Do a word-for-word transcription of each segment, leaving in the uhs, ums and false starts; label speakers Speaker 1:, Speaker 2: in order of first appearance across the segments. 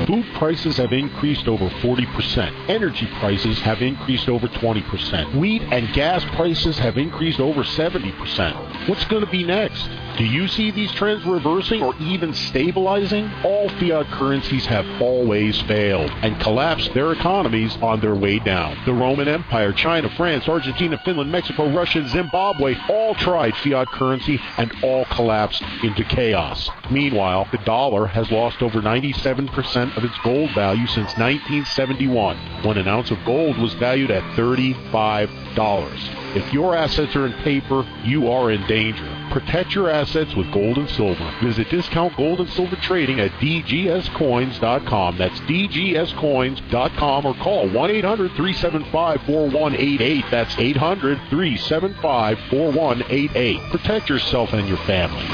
Speaker 1: Food prices have increased over forty percent. Energy prices have increased over twenty percent. Wheat and gas prices have increased over seventy percent. What's going to be next? Do you see these trends reversing or even stabilizing? All fiat currencies have always failed and collapsed their economies on their way down. The Roman Empire, China, France, Argentina, Finland, Mexico, Russia, and Zimbabwe all tried fiat currency and all collapsed into chaos. Meanwhile, the dollar has lost over ninety-seven percent of its gold value since nineteen seventy-one, when an ounce of gold was valued at thirty-five dollars. If your assets are in paper, you are in danger. Protect your assets with gold and silver. Visit Discount Gold and Silver Trading at d g s coins dot com. That's d g s coins dot com, or call one eight hundred, three seven five, four one eight eight. That's eight hundred, three seven five, four one eight eight. Protect yourself and your family.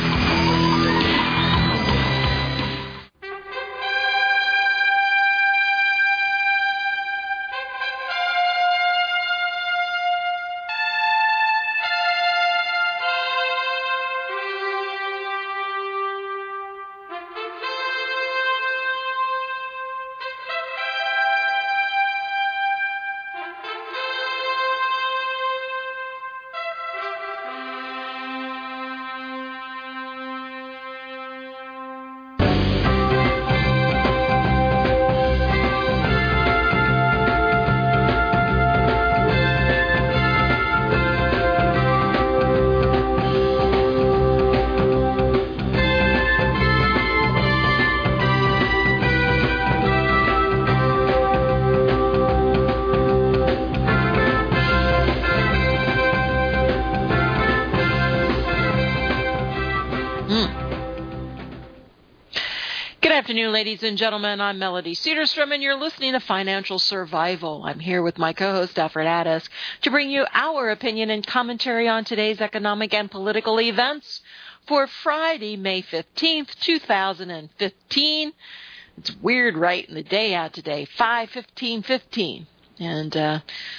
Speaker 2: Ladies and gentlemen, I'm Melody Cedarstrom, and you're listening to Financial Survival. I'm here with my co-host, Alfred Addis, to bring you our opinion and commentary on today's economic and political events for Friday, May fifteenth, two thousand fifteen. It's weird writing the day out today, five fifteen fifteen. And uh,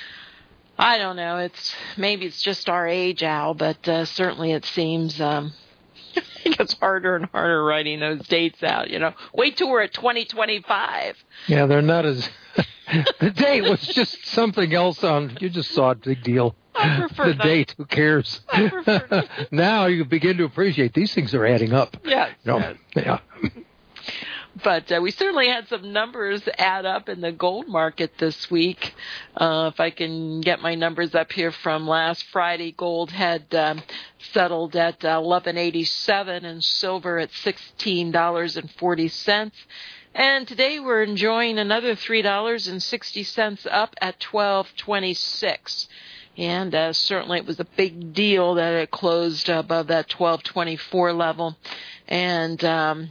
Speaker 2: I don't know, it's maybe it's just our age, Al, but uh, certainly it seems... Um, it gets harder and harder writing those dates out, you know. Wait till we're at twenty twenty-five.
Speaker 3: Yeah, they're not as... the date was just something else on... You just saw it, big deal.
Speaker 2: I prefer
Speaker 3: the
Speaker 2: that.
Speaker 3: date, who cares?
Speaker 2: I prefer that.
Speaker 3: Now you begin to appreciate these things are adding up.
Speaker 2: Yes.
Speaker 3: You know?
Speaker 2: Yes.
Speaker 3: Yeah.
Speaker 2: But uh, we certainly had some numbers add up in the gold market this week. Uh, if I can get my numbers up here from last Friday, gold had um, settled at eleven eighty-seven and silver at sixteen dollars and forty cents. And today we're enjoying another three dollars and sixty cents up at twelve twenty-six. And uh, certainly it was a big deal that it closed above that twelve twenty-four level. And... Um,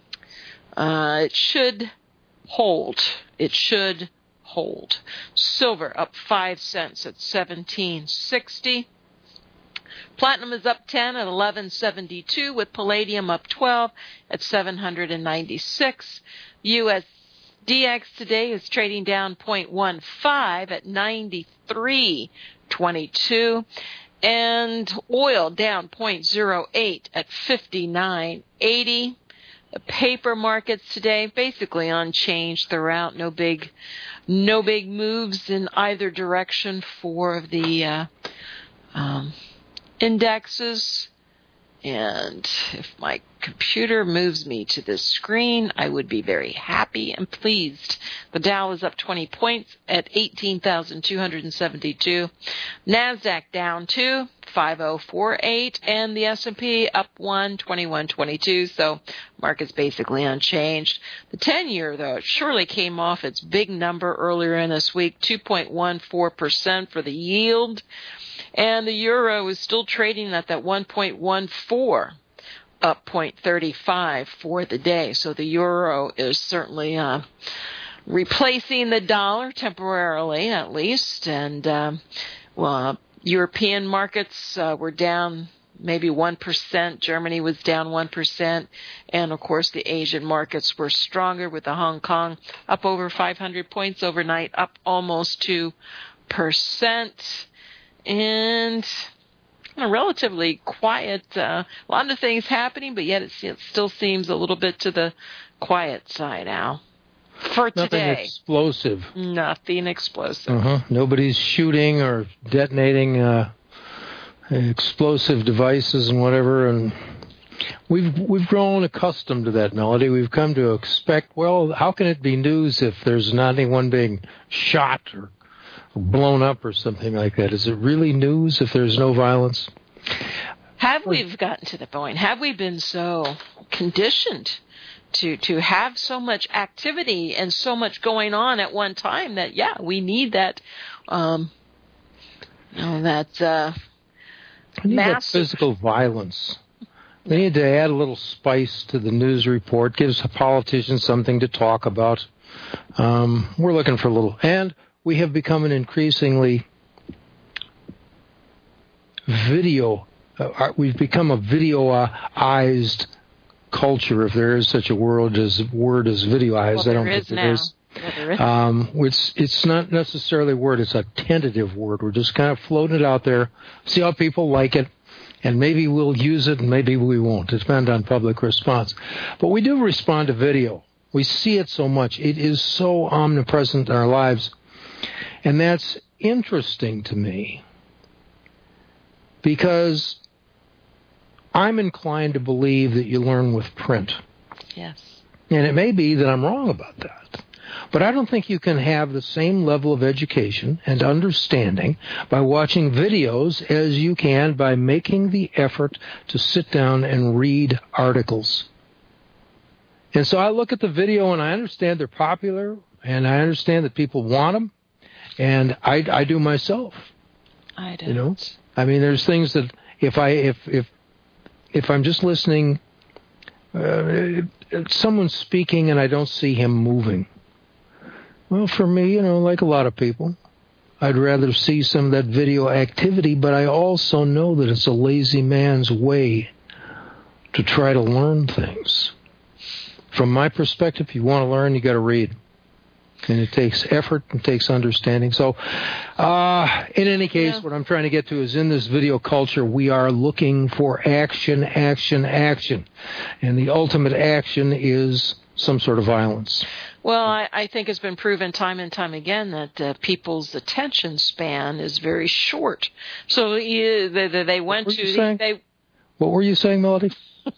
Speaker 2: Uh, it should hold. It should hold. Silver up five cents at seventeen sixty. Platinum is up ten at eleven seventy-two, with palladium up twelve at seven hundred ninety-six. U S D X today is trading down zero point one five at ninety-three twenty-two. And oil down zero point zero eight at fifty-nine eighty. The paper markets today basically unchanged throughout. No big, no big moves in either direction for the uh, um, indexes. And if my computer moves me to this screen, I would be very happy and pleased. The Dow is up twenty points at eighteen thousand two hundred seventy-two. NASDAQ down two, five thousand forty-eight, and the S and P up one, twenty-one twenty-two. So market's basically unchanged. The ten-year, though, it surely came off its big number earlier in this week, two point one four percent for the yield. And the euro is still trading at that one point one four, up zero point three five for the day. So the euro is certainly uh, replacing the dollar temporarily, at least. And um, well, European markets uh, were down maybe one percent. Germany was down one percent. And, of course, the Asian markets were stronger, with the Hong Kong up over five hundred points overnight, up almost two percent. And a relatively quiet, uh, a lot of things happening, but yet it, it still seems a little bit to the quiet side, Al. For
Speaker 3: Nothing
Speaker 2: today.
Speaker 3: explosive.
Speaker 2: Nothing explosive.
Speaker 3: Uh-huh. Nobody's shooting or detonating uh, explosive devices and whatever. And we've we've grown accustomed to that, Melody. We've come to expect, well, how can it be news if there's not anyone being shot or blown up or something like that? Is it really news if there's no violence?
Speaker 2: Have we gotten to the point? Have we been so conditioned to to have so much activity and so much going on at one time that, yeah, we need that, um, you know, that uh,
Speaker 3: we need
Speaker 2: massive
Speaker 3: that physical violence. We need to add a little spice to the news report, gives politicians something to talk about. Um, we're looking for a little, and we have become an increasingly video. Uh, we've become a videoized culture, if there is such a word as word as videoized.
Speaker 2: Well,
Speaker 3: I don't
Speaker 2: there
Speaker 3: think
Speaker 2: is
Speaker 3: there
Speaker 2: now.
Speaker 3: is.
Speaker 2: Yeah, there is.
Speaker 3: Um, it's it's not necessarily a word; it's a tentative word. We're just kind of floating it out there, see how people like it, and maybe we'll use it, and maybe we won't. It depends on public response. But we do respond to video. We see it so much; it is so omnipresent in our lives, and that's interesting to me because I'm inclined to believe that you learn with print.
Speaker 2: Yes.
Speaker 3: And it may be that I'm wrong about that. But I don't think you can have the same level of education and understanding by watching videos as you can by making the effort to sit down and read articles. And so I look at the video and I understand they're popular and I understand that people want them. And I, I do myself.
Speaker 2: I don't.
Speaker 3: You know? I mean, there's things that if I, if, if, If I'm just listening, uh, someone's speaking and I don't see him moving. Well, for me, you know, like a lot of people, I'd rather see some of that video activity, but I also know that it's a lazy man's way to try to learn things. From my perspective, if you want to learn, you got to read. And it takes effort and takes understanding. So, uh, in any case, yeah. What I'm trying to get to is in this video culture, we are looking for action, action, action. And the ultimate action is some sort of violence.
Speaker 2: Well, I, I think it's been proven time and time again that uh, people's attention span is very short. So uh, they, they went to the, they.
Speaker 3: What were you saying, Melody?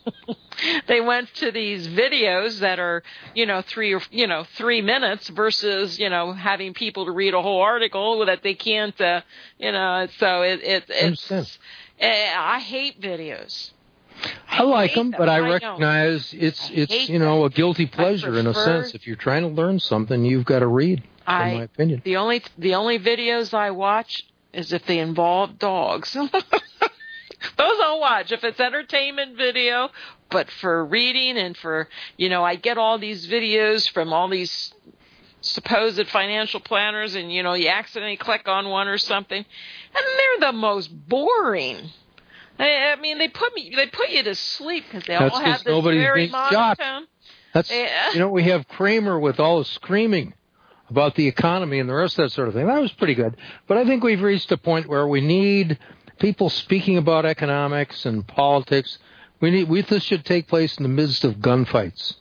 Speaker 2: They went to these videos that are, you know, three or you know three minutes versus you know having people to read a whole article that they can't, uh, you know. So it, it it's. Uh, I hate videos.
Speaker 3: I, I like them, them, but I, I recognize don't. it's it's you know them. a guilty pleasure in a sense. If you're trying to learn something, you've got to read.
Speaker 2: I,
Speaker 3: in my opinion,
Speaker 2: the only the only videos I watch is if they involve dogs. Those I'll watch if it's entertainment video, but for reading and for, you know, I get all these videos from all these supposed financial planners and, you know, you accidentally click on one or something, and they're the most boring. I, I mean, they put me, they put you to sleep because they
Speaker 3: That's
Speaker 2: all have this very monotone.
Speaker 3: That's,
Speaker 2: yeah.
Speaker 3: You know, we have Kramer with all the screaming about the economy and the rest of that sort of thing. That was pretty good. But I think we've reached a point where we need people speaking about economics and politics. We need. We, this should take place in the midst of gunfights.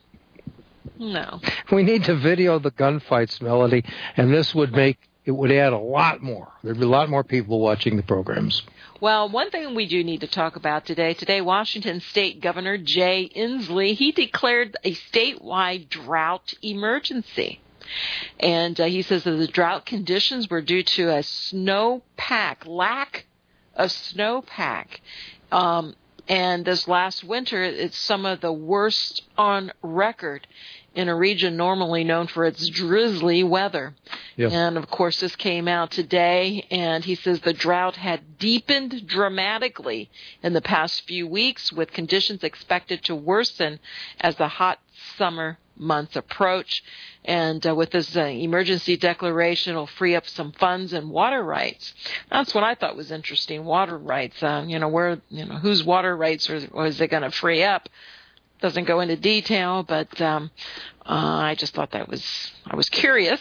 Speaker 2: No.
Speaker 3: We need to video the gunfights, Melody, and this would make it would add a lot more. There'd be a lot more people watching the programs.
Speaker 2: Well, one thing we do need to talk about today. Today, Washington State Governor Jay Inslee, he declared a statewide drought emergency. And uh, he says that the drought conditions were due to a snowpack, lack of snowpack. Um, and this last winter, it's some of the worst on record in a region normally known for its drizzly weather. Yes. And, of course, this came out today, and he says the drought had deepened dramatically in the past few weeks, with conditions expected to worsen as the hot summer months approach. And uh, with this uh, emergency declaration, it'll free up some funds and water rights. That's what I thought was interesting. Water rights. Uh, you know, where you know whose water rights are, or is it going to free up? Doesn't go into detail, but um, uh, I just thought that was I was curious.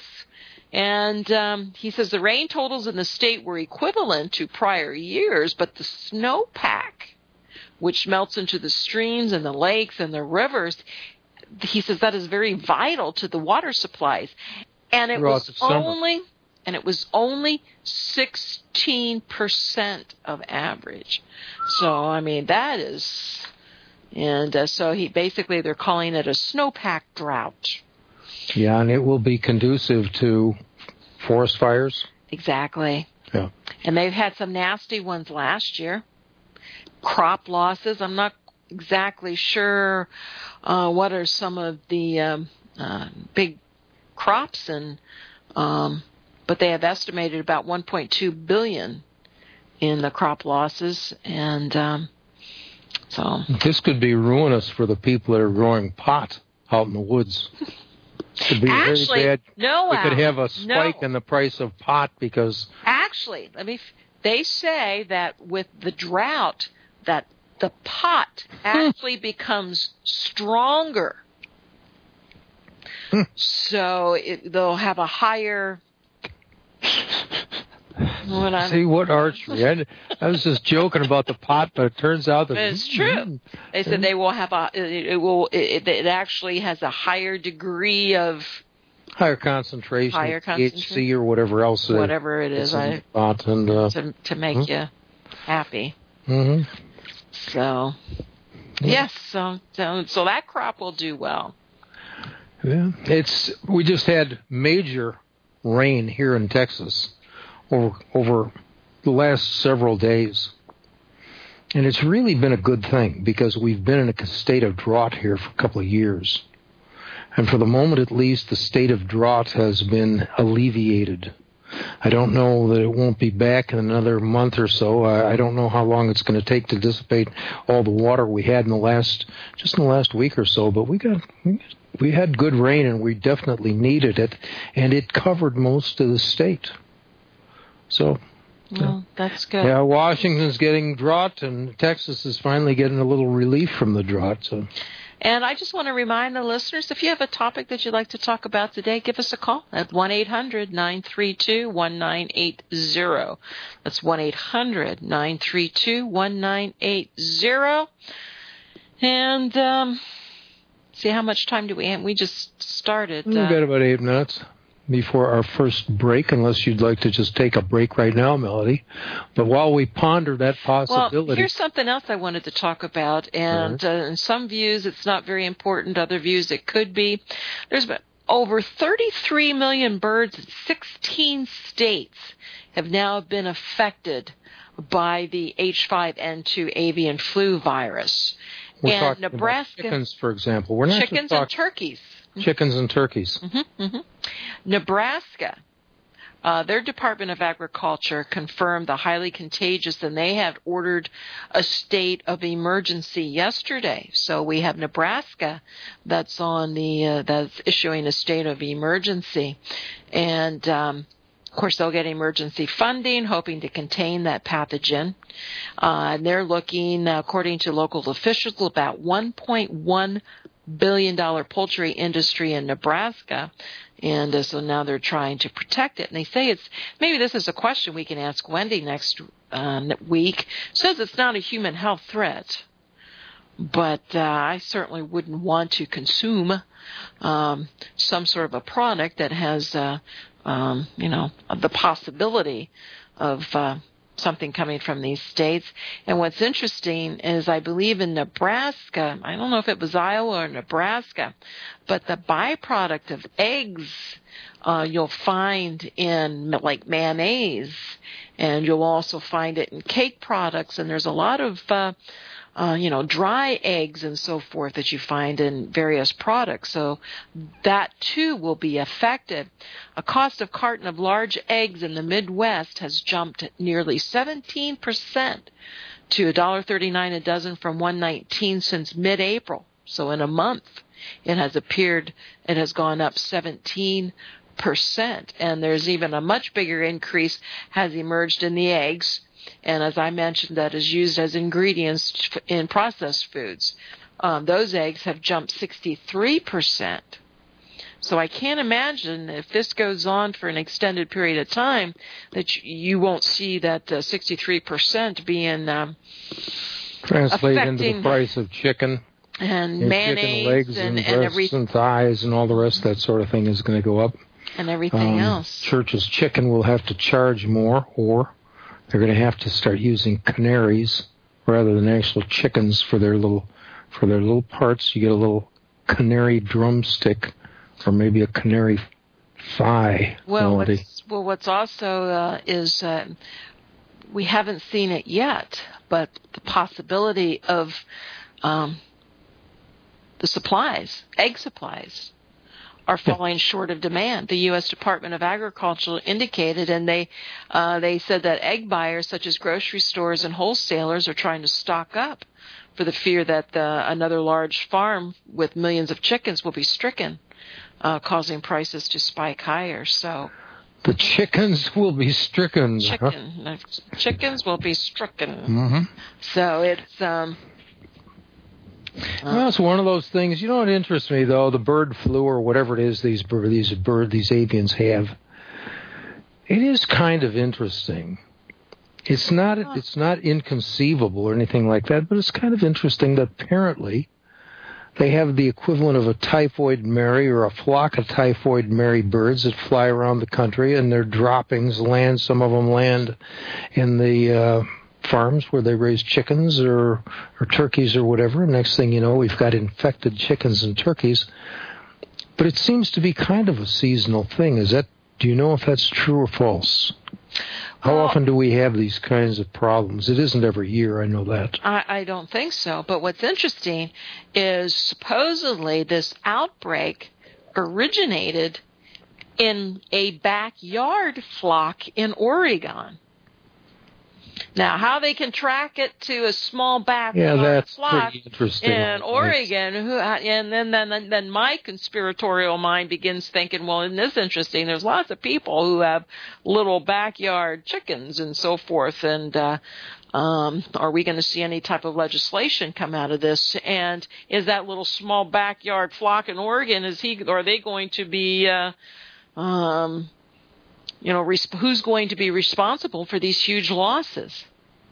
Speaker 2: And um, he says the rain totals in the state were equivalent to prior years, but the snowpack, which melts into the streams and the lakes and the rivers, he says that is very vital to the water supplies. And it was only and it was only sixteen percent of average. So, I mean, that is, and uh, so he basically, they're calling it a snowpack drought.
Speaker 3: Yeah, and it will be conducive to forest fires.
Speaker 2: Exactly.
Speaker 3: Yeah.
Speaker 2: And they've had some nasty ones last year. Crop losses. I'm not exactly sure uh, what are some of the um, uh, big crops, and um, but they have estimated about one point two billion dollars in the crop losses, and um, so
Speaker 3: this could be ruinous for the people that are growing pot out in the woods. Could be
Speaker 2: actually,
Speaker 3: very bad.
Speaker 2: no,
Speaker 3: we could
Speaker 2: Al,
Speaker 3: have a spike
Speaker 2: no.
Speaker 3: in the price of pot because
Speaker 2: actually, let me. They say that with the drought, that the pot actually becomes stronger.
Speaker 3: Hmm.
Speaker 2: So it, they'll have a higher. What I'm,
Speaker 3: See what archery? I, I was just joking about the pot, but it turns out that
Speaker 2: it's true. They said they will have a. It, it will. It, it actually has a higher degree of
Speaker 3: higher concentration,
Speaker 2: higher
Speaker 3: of T H C or whatever else.
Speaker 2: Whatever it is, I,
Speaker 3: pot and uh,
Speaker 2: to to make hmm? you happy.
Speaker 3: Mm-hmm.
Speaker 2: So yes, so, so so that crop will do well.
Speaker 3: Yeah, it's we just had major rain here in Texas over over the last several days, and it's really been a good thing because we've been in a state of drought here for a couple of years, and for the moment at least, the state of drought has been alleviated. I don't know that it won't be back in another month or so. I, I don't know how long it's going to take to dissipate all the water we had in the last, just in the last week or so. But we got, we had good rain, and we definitely needed it, and it covered most of the state. So,
Speaker 2: well, that's good.
Speaker 3: Yeah, Washington's getting drought, and Texas is finally getting a little relief from the drought. So.
Speaker 2: And I just want to remind the listeners, if you have a topic that you'd like to talk about today, give us a call at one eight hundred nine three two one nine eight zero. That's one eight hundred nine three two one nine eight zero. And um, see, how much time do we have? We just started.
Speaker 3: We've uh, got about eight minutes before our first break, unless you'd like to just take a break right now, Melody. But while we ponder that possibility...
Speaker 2: Well, here's something else I wanted to talk about, and uh, in some views it's not very important, other views it could be. There's been over thirty-three million birds in sixteen states have now been affected by the H five N two avian flu virus.
Speaker 3: We're
Speaker 2: and
Speaker 3: talking
Speaker 2: Nebraska,
Speaker 3: about chickens, for example. We're not
Speaker 2: chickens
Speaker 3: just talking,
Speaker 2: and turkeys.
Speaker 3: Chickens and turkeys.
Speaker 2: Mm-hmm, mm-hmm. Nebraska, uh, their Department of Agriculture confirmed the highly contagious, and they have ordered a state of emergency yesterday. So we have Nebraska that's on the uh, that's issuing a state of emergency, and um, of course they'll get emergency funding, hoping to contain that pathogen. Uh, and they're looking, according to local officials, about one point one billion dollar poultry industry in Nebraska, and uh, so now they're trying to protect it. And they say it's, maybe this is a question we can ask Wendy next um, week. It says it's not a human health threat, but uh, I certainly wouldn't want to consume um, some sort of a product that has, uh, um, you know, the possibility of uh, something coming from these states. And what's interesting is I believe in Nebraska, I don't know if it was Iowa or Nebraska, but the byproduct of eggs uh, you'll find in like mayonnaise, and you'll also find it in cake products, and there's a lot of uh, Uh, you know, dry eggs and so forth that you find in various products. So that, too, will be affected. A cost of carton of large eggs in the Midwest has jumped nearly seventeen percent to one dollar thirty-nine a dozen from one dollar nineteen since mid-April. So in a month, it has appeared, it has gone up seventeen percent. And there's even a much bigger increase has emerged in the eggs. And as I mentioned, that is used as ingredients in processed foods. Um, those eggs have jumped sixty-three percent. So I can't imagine if this goes on for an extended period of time that you won't see that uh, sixty-three percent being um,
Speaker 3: translated
Speaker 2: affecting...
Speaker 3: into the price of chicken.
Speaker 2: and
Speaker 3: Your
Speaker 2: mayonnaise
Speaker 3: chicken legs
Speaker 2: and,
Speaker 3: and,
Speaker 2: and
Speaker 3: breasts
Speaker 2: everything.
Speaker 3: and thighs and all the rest of that sort of thing is going to go up.
Speaker 2: And everything
Speaker 3: Um,
Speaker 2: else.
Speaker 3: Church's Chicken will have to charge more, or they're going to have to start using canaries rather than actual chickens for their little for their little parts. You get a little canary drumstick, or maybe a canary thigh.
Speaker 2: Well, what's, well, what's also uh, is uh, we haven't seen it yet, but the possibility of um, the supplies, egg supplies, are falling short of demand. The U S Department of Agriculture indicated, and they uh, they said that egg buyers such as grocery stores and wholesalers are trying to stock up for the fear that uh, another large farm with millions of chickens will be stricken, uh, causing prices to spike higher. So
Speaker 3: the chickens will be stricken.
Speaker 2: Chicken, huh? Chickens will be stricken.
Speaker 3: Mm-hmm.
Speaker 2: So it's um.
Speaker 3: Well, it's one of those things. You know what interests me, though? The bird flu or whatever it is these bird, these bird, these avians have. It is kind of interesting. It's not it's not inconceivable or anything like that, but it's kind of interesting that apparently they have the equivalent of a typhoid Mary or a flock of typhoid Mary birds that fly around the country, and their droppings land. Some of them land in the Uh, farms where they raise chickens or or turkeys or whatever. Next thing you know, we've got infected chickens and turkeys. But it seems to be kind of a seasonal thing. Is that? Do you know if that's true or false? How
Speaker 2: well,
Speaker 3: often do we have these kinds of problems? It isn't every year, I know that.
Speaker 2: I, I don't think so. But what's interesting is supposedly this outbreak originated in a backyard flock in Oregon. Now, how they can track it to a small backyard
Speaker 3: yeah, that's
Speaker 2: flock
Speaker 3: pretty interesting.
Speaker 2: in Oregon, who, and then, then then my conspiratorial mind begins thinking, well, isn't this interesting? There's lots of people who have little backyard chickens and so forth, and uh, um, are we going to see any type of legislation come out of this? And is that little small backyard flock in Oregon, is he, are they going to be uh, um You know, res- who's going to be responsible for these huge losses?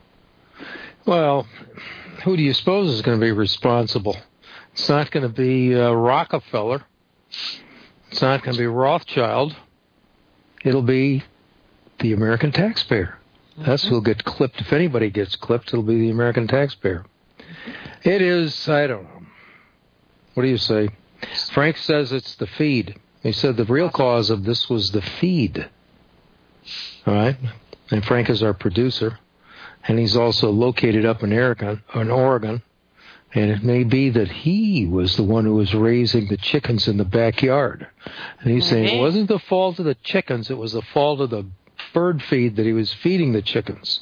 Speaker 3: Well, who do you suppose is going to be responsible? It's not going to be uh, Rockefeller. It's not going to be Rothschild. It'll be the American taxpayer. Mm-hmm. That's who'll get clipped. If anybody gets clipped, it'll be the American taxpayer. It is, I don't know. What do you say? Frank says it's the feed. He said the real cause of this was the feed. All right, and Frank is our producer, and he's also located up in Oregon, in Oregon, and it may be that he was the one who was raising the chickens in the backyard. And he's saying it wasn't the fault of the chickens, it was the fault of the bird feed that he was feeding the chickens.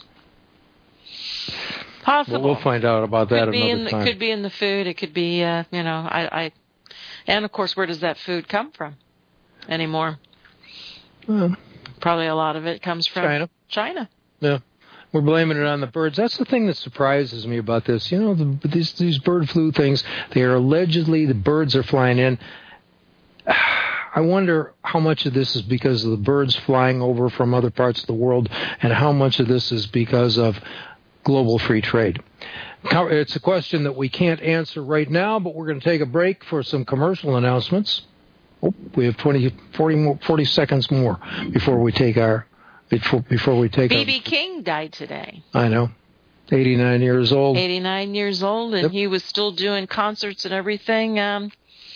Speaker 2: Possible.
Speaker 3: Well, we'll find out about that
Speaker 2: could be
Speaker 3: another
Speaker 2: in the,
Speaker 3: time.
Speaker 2: Could be in the food. It could be, uh, you know, I, I, and of course, where does that food come from anymore?
Speaker 3: Well,
Speaker 2: probably a lot of it comes from
Speaker 3: China.
Speaker 2: China.
Speaker 3: Yeah. We're blaming it on the birds. That's the thing that surprises me about this. You know, the, these, these bird flu things, they are allegedly, the birds are flying in. I wonder how much of this is because of the birds flying over from other parts of the world, and how much of this is because of global free trade. It's a question that we can't answer right now, but we're going to take a break for some commercial announcements. Oh, we have twenty, forty, more, forty seconds more before we take our before before we take.
Speaker 2: B B
Speaker 3: our,
Speaker 2: King died today.
Speaker 3: I know, eighty-nine years old.
Speaker 2: eighty-nine years old, and yep. He was still doing concerts and everything um,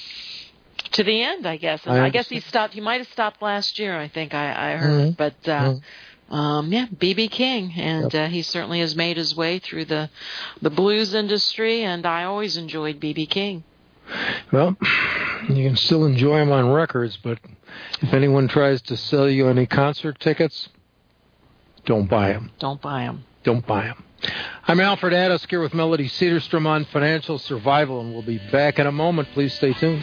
Speaker 2: to the end, I guess. And I, I guess he stopped. He might have stopped last year. I think I, I heard, mm-hmm. but. Uh, mm-hmm. Um, yeah, B B King, and yep. uh, he certainly has made his way through the the blues industry, and I always enjoyed B B King.
Speaker 3: Well, you can still enjoy him on records, but if anyone tries to sell you any concert tickets, don't buy them.
Speaker 2: Don't buy them.
Speaker 3: Don't buy them. I'm Alfred Addis here with Melody Cedarstrom on Financial Survival, and we'll be back in a moment. Please stay tuned.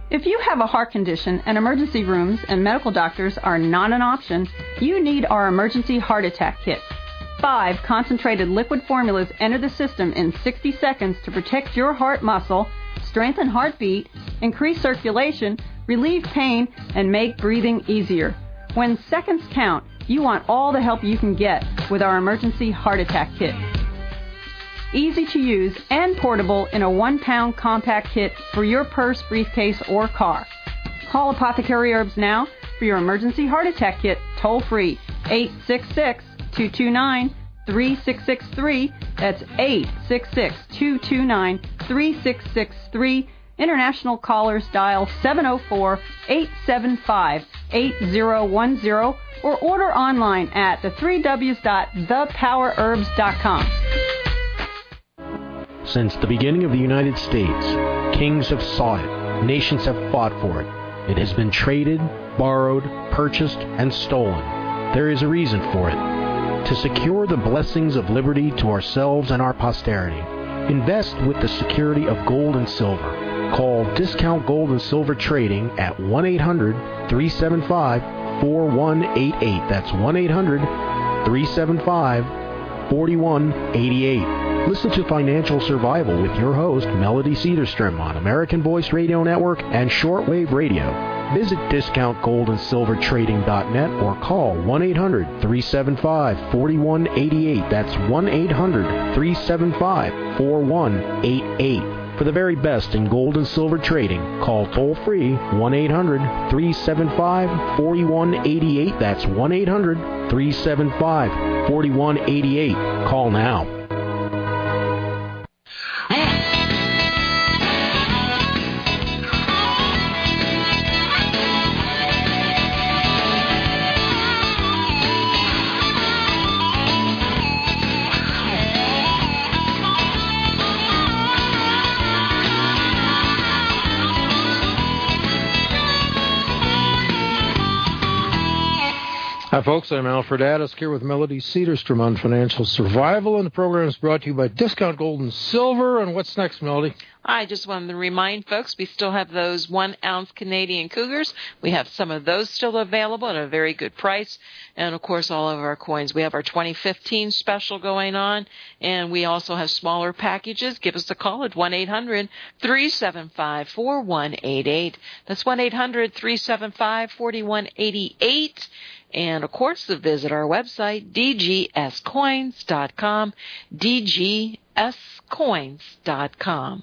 Speaker 4: If you have a heart condition and emergency rooms and medical doctors are not an option, you need our Emergency Heart Attack Kit. Five concentrated liquid formulas enter the system in sixty seconds to protect your heart muscle, strengthen heartbeat, increase circulation, relieve pain, and make breathing easier. When seconds count, you want all the help you can get with our Emergency Heart Attack Kit. Easy to use and portable in a one-pound compact kit for your purse, briefcase, or car. Call Apothecary Herbs now for your Emergency Heart Attack Kit toll-free, eight six six, two two nine, three six six three. That's eight six six, two two nine, three six six three. International callers dial seven oh four, eight seven five, eight oh one oh or order online at the three W's dot the power herbs dot com.
Speaker 5: Since the beginning of the United States, kings have sought it, nations have fought for it. It has been traded, borrowed, purchased, and stolen. There is a reason for it. To secure the blessings of liberty to ourselves and our posterity, invest with the security of gold and silver. Call Discount Gold and Silver Trading at one eight hundred, three seven five, four one eight eight. That's one eight hundred, three seven five, four one eight eight. Listen to Financial Survival with your host, Melody Cedarstrom, on American Voice Radio Network and Shortwave Radio. Visit discount gold and silver trading dot net or call one eight hundred, three seven five, four one eight eight. That's one eight hundred, three seven five, four one eight eight. For the very best in gold and silver trading, call toll-free one eight hundred, three seven five, four one eight eight. That's one eight hundred, three seven five, four one eight eight. Call now.
Speaker 3: Hi, folks. I'm Alfred Addis here with Melody Cedarstrom on Financial Survival, and the program is brought to you by Discount Gold and Silver. And what's next, Melody?
Speaker 2: I just wanted to remind folks we still have those one-ounce Canadian Cougars. We have some of those still available at a very good price. And, of course, all of our coins. We have our twenty fifteen special going on, and we also have smaller packages. Give us a call at one eight hundred, three seven five, four one eight eight. That's one eight hundred, three seven five, four one eight eight. And, of course, visit our website, d g s coins dot com, d g s coins dot com.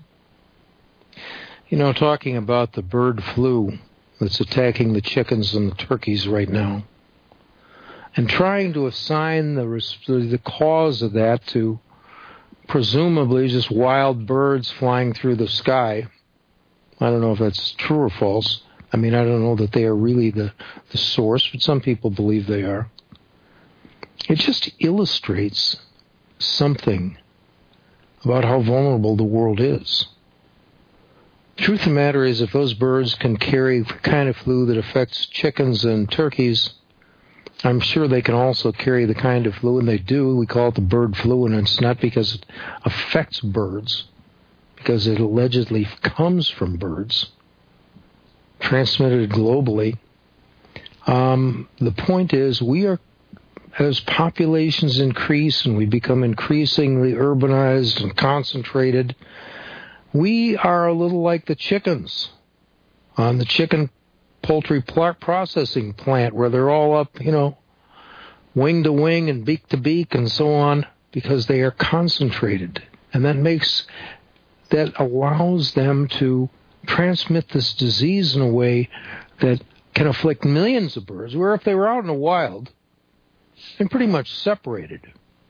Speaker 3: You know, talking about the bird flu that's attacking the chickens and the turkeys right now, and trying to assign the the cause of that to presumably just wild birds flying through the sky. I don't know if that's true or false. I mean, I don't know that they are really the, the source, but some people believe they are. It just illustrates something about how vulnerable the world is. The truth of the matter is, if those birds can carry the kind of flu that affects chickens and turkeys, I'm sure they can also carry the kind of flu, and they do. We call it the bird flu, and it's not because it affects birds, because it allegedly comes from birds, transmitted globally. Um, the point is, we are, as populations increase and we become increasingly urbanized and concentrated, we are a little like the chickens on the chicken poultry processing plant, where they're all up, you know, wing to wing and beak to beak and so on, because they are concentrated. And that makes, that allows them to transmit this disease in a way that can afflict millions of birds, where if they were out in the wild and pretty much separated,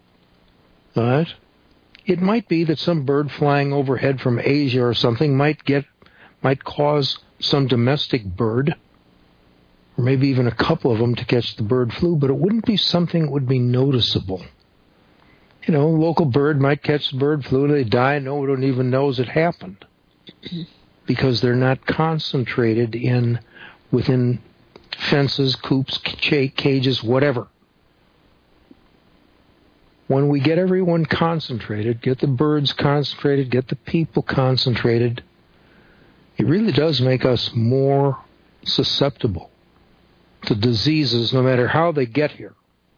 Speaker 3: right, it might be that some bird flying overhead from Asia or something might get, might cause some domestic bird, or maybe even a couple of them, to catch the bird flu, but it wouldn't be something that would be noticeable. You know, a local bird might catch the bird flu and they die and no one even knows it happened, because they're not concentrated in within fences, coops, cages, whatever. When we get everyone concentrated, get the birds concentrated, get the people concentrated, it really does make us more susceptible to diseases, no matter how they get here,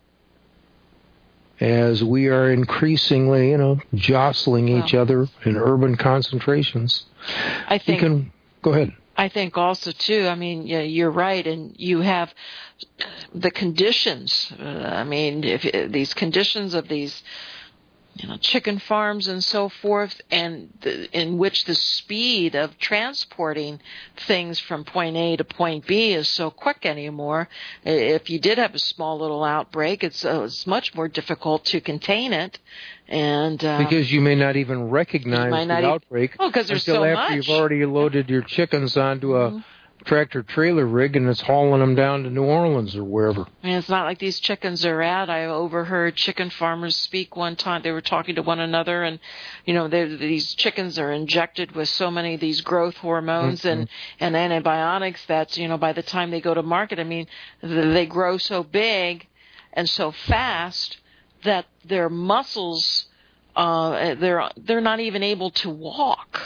Speaker 3: as we are increasingly, you know, jostling well, each other in urban concentrations.
Speaker 2: I think.
Speaker 3: You can, go ahead.
Speaker 2: I think also, too, I mean, yeah, you're right, and you have the conditions. Uh, I mean, if, if these conditions of these, you know, chicken farms and so forth, and the, in which the speed of transporting things from point A to point B is so quick anymore. If you did have a small little outbreak, it's, uh, it's much more difficult to contain it. And uh,
Speaker 3: because you may not even recognize the outbreak
Speaker 2: oh, because there's
Speaker 3: until
Speaker 2: so
Speaker 3: after
Speaker 2: much.
Speaker 3: You've already loaded your chickens onto a mm-hmm. tractor trailer rig and it's hauling them down to New Orleans or wherever.
Speaker 2: And it's not like these chickens are out. I overheard chicken farmers speak one time. They were talking to one another, and you know, these chickens are injected with so many of these growth hormones mm-hmm. and and antibiotics that, you know, by the time they go to market, I mean, they grow so big and so fast that their muscles, uh, they're they're not even able to walk.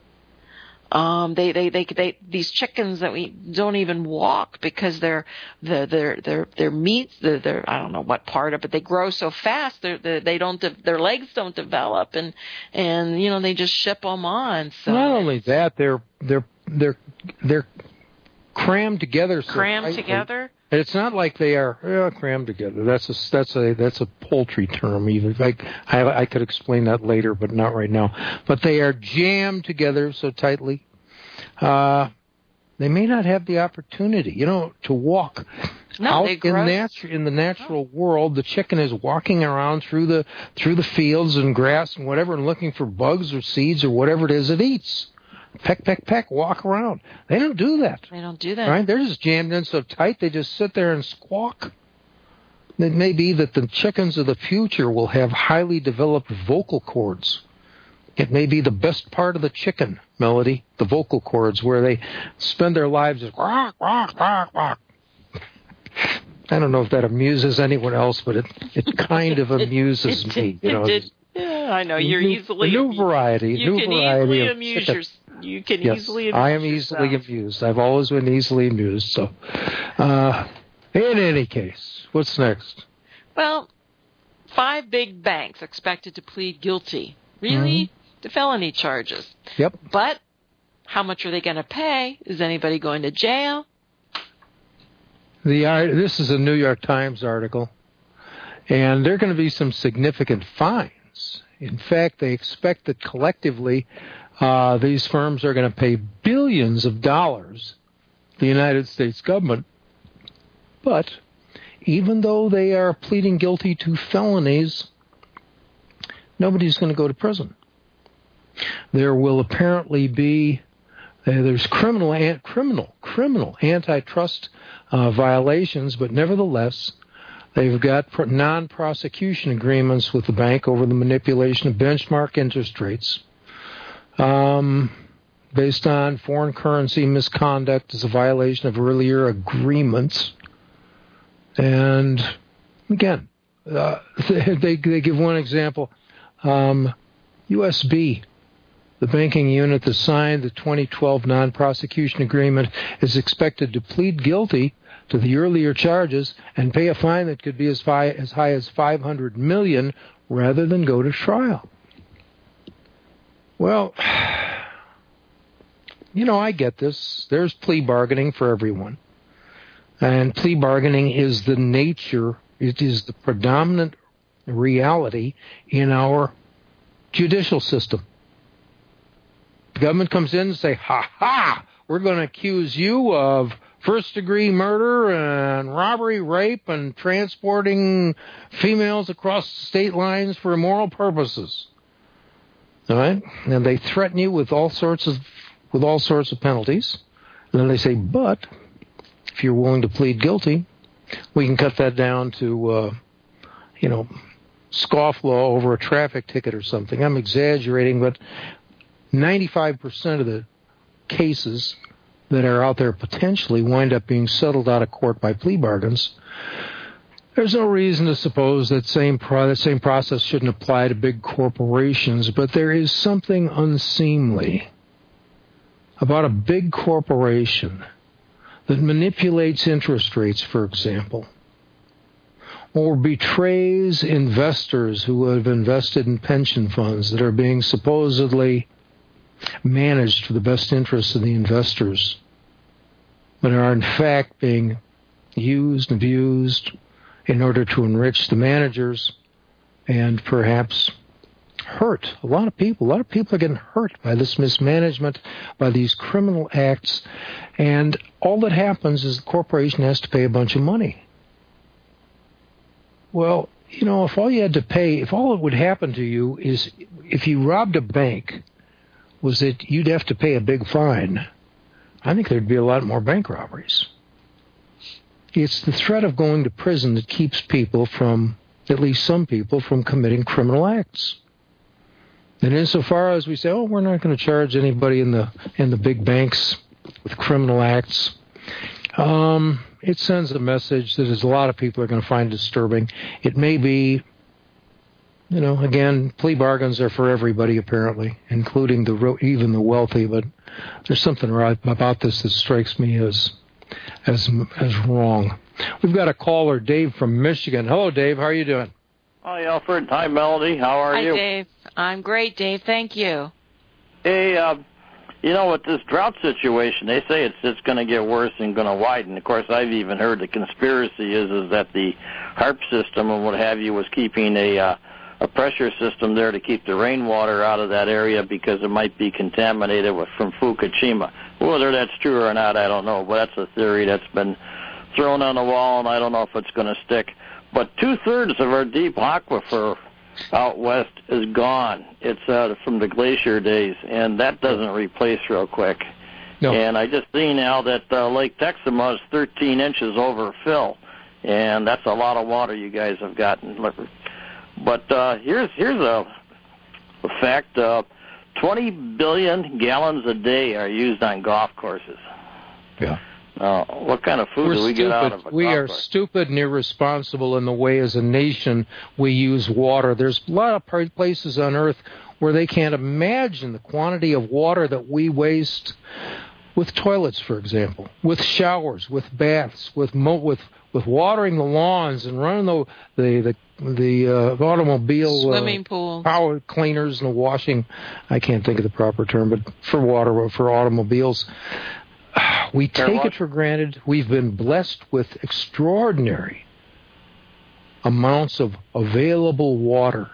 Speaker 2: Um, they, they, they, they, these chickens that we don't even walk because they're, the, their, their, their meat, their, their, I don't know what part of it, they grow so fast, they're, they they don't, de- their legs don't develop, and, and, you know, they just ship them on. So
Speaker 3: not only that, they're, they're, they're, they're crammed together. So
Speaker 2: crammed
Speaker 3: tightly.
Speaker 2: together?
Speaker 3: It's not like they are yeah, crammed together. That's a that's a that's a poultry term. Even like I I could explain that later, but not right now. But they are jammed together so tightly. Uh, they may not have the opportunity, you know, to walk
Speaker 2: no,
Speaker 3: out
Speaker 2: they
Speaker 3: in
Speaker 2: grow.
Speaker 3: natu- in the natural oh. world. The chicken is walking around through the through the fields and grass and whatever, and looking for bugs or seeds or whatever it is it eats. Peck, peck, peck, walk around. They don't do that.
Speaker 2: They don't do that.
Speaker 3: Right? They're just jammed in so tight they just sit there and squawk. It may be that the chickens of the future will have highly developed vocal cords. It may be the best part of the chicken, Melody, the vocal cords, where they spend their lives just quack, quack, quack, quack. I don't know if that amuses anyone else, but it, it kind of amuses
Speaker 2: it, it,
Speaker 3: me. You know,
Speaker 2: it, it, yeah, I know. You're
Speaker 3: new,
Speaker 2: easily...
Speaker 3: new variety.
Speaker 2: You
Speaker 3: new
Speaker 2: can
Speaker 3: variety
Speaker 2: easily
Speaker 3: of
Speaker 2: amuse
Speaker 3: chicken.
Speaker 2: yourself. You can
Speaker 3: yes,
Speaker 2: easily amuse
Speaker 3: I am
Speaker 2: yourself.
Speaker 3: easily amused. I've always been easily amused. So, uh, in any case, what's next?
Speaker 2: Well, five big banks expected to plead guilty. Really? Mm-hmm. To felony charges.
Speaker 3: Yep.
Speaker 2: But how much are they going to pay? Is anybody going to jail?
Speaker 3: The This is a New York Times article, and there are going to be some significant fines. In fact, they expect that collectively uh, these firms are going to pay billions of dollars to the United States government. But even though they are pleading guilty to felonies, nobody's going to go to prison. There will apparently be uh, there's criminal and criminal criminal antitrust uh, violations, but nevertheless, they've got pro- non-prosecution agreements with the bank over the manipulation of benchmark interest rates. Um, based on foreign currency misconduct as a violation of earlier agreements. And again, uh, they, they give one example. Um, U S B, the banking unit that signed the twenty twelve non-prosecution agreement, is expected to plead guilty to the earlier charges and pay a fine that could be as high as, high as five hundred million dollars rather than go to trial. Well, you know, I get this. There's plea bargaining for everyone. And plea bargaining is the nature, it is the predominant reality in our judicial system. The government comes in and say, ha ha, we're going to accuse you of first-degree murder and robbery, rape, and transporting females across state lines for immoral purposes. All right? And they threaten you with all sorts of with all sorts of penalties. And then they say, but if you're willing to plead guilty, we can cut that down to, uh, you know, scofflaw over a traffic ticket or something. I'm exaggerating, but ninety-five percent of the cases that are out there potentially wind up being settled out of court by plea bargains. There's no reason to suppose that same pro- that same process shouldn't apply to big corporations, but there is something unseemly about a big corporation that manipulates interest rates, for example, or betrays investors who have invested in pension funds that are being supposedly managed for the best interests of the investors, but are in fact being used and abused in order to enrich the managers and perhaps hurt a lot of people. A lot of people are getting hurt by this mismanagement, by these criminal acts, and all that happens is the corporation has to pay a bunch of money. Well, you know, if all you had to pay, if all that would happen to you is if you robbed a bank, was that you'd have to pay a big fine, I think there'd be a lot more bank robberies. It's the threat of going to prison that keeps people from, at least some people, from committing criminal acts. And insofar as we say, oh, we're not going to charge anybody in the in the big banks with criminal acts, um, it sends a message that is a lot of people are going to find disturbing. It may be, you know, again, plea bargains are for everybody apparently, including the even the wealthy. But there's something right about this that strikes me as as as wrong. We've got a caller, Dave from Michigan. Hello, Dave. How are you doing?
Speaker 6: Hi, Alfred. Hi, Melody. How are
Speaker 2: Hi,
Speaker 6: you?
Speaker 2: Hi, Dave. I'm great, Dave. Thank you.
Speaker 6: Hey, uh, you know, with this drought situation, they say it's it's going to get worse and going to widen. Of course, I've even heard the conspiracy is is that the HARP system and what have you was keeping a uh, a pressure system there to keep the rainwater out of that area because it might be contaminated with, from Fukushima. Whether that's true or not, I don't know, but that's a theory that's been thrown on the wall, and I don't know if it's going to stick. But two-thirds of our deep aquifer out west is gone. It's uh, from the glacier days, and that doesn't replace real quick. No. And I just see now that uh, Lake Texoma is thirteen inches over fill, and that's a lot of water you guys have gotten. But uh, here's here's a, a fact. Uh, twenty billion gallons a day are used on golf courses.
Speaker 3: Yeah.
Speaker 6: Uh, what kind of food
Speaker 3: We're
Speaker 6: do we
Speaker 3: stupid.
Speaker 6: get out of a
Speaker 3: We
Speaker 6: golf
Speaker 3: are
Speaker 6: course?
Speaker 3: stupid and irresponsible in the way as a nation we use water. There's a lot of places on Earth where they can't imagine the quantity of water that we waste with toilets, for example, with showers, with baths, with mo- with with watering the lawns and running the the the, the uh, automobile
Speaker 2: swimming
Speaker 3: uh,
Speaker 2: pool
Speaker 3: power cleaners and the washing. I can't think of the proper term, but for water for automobiles. We take it for granted. We've been blessed with extraordinary amounts of available water,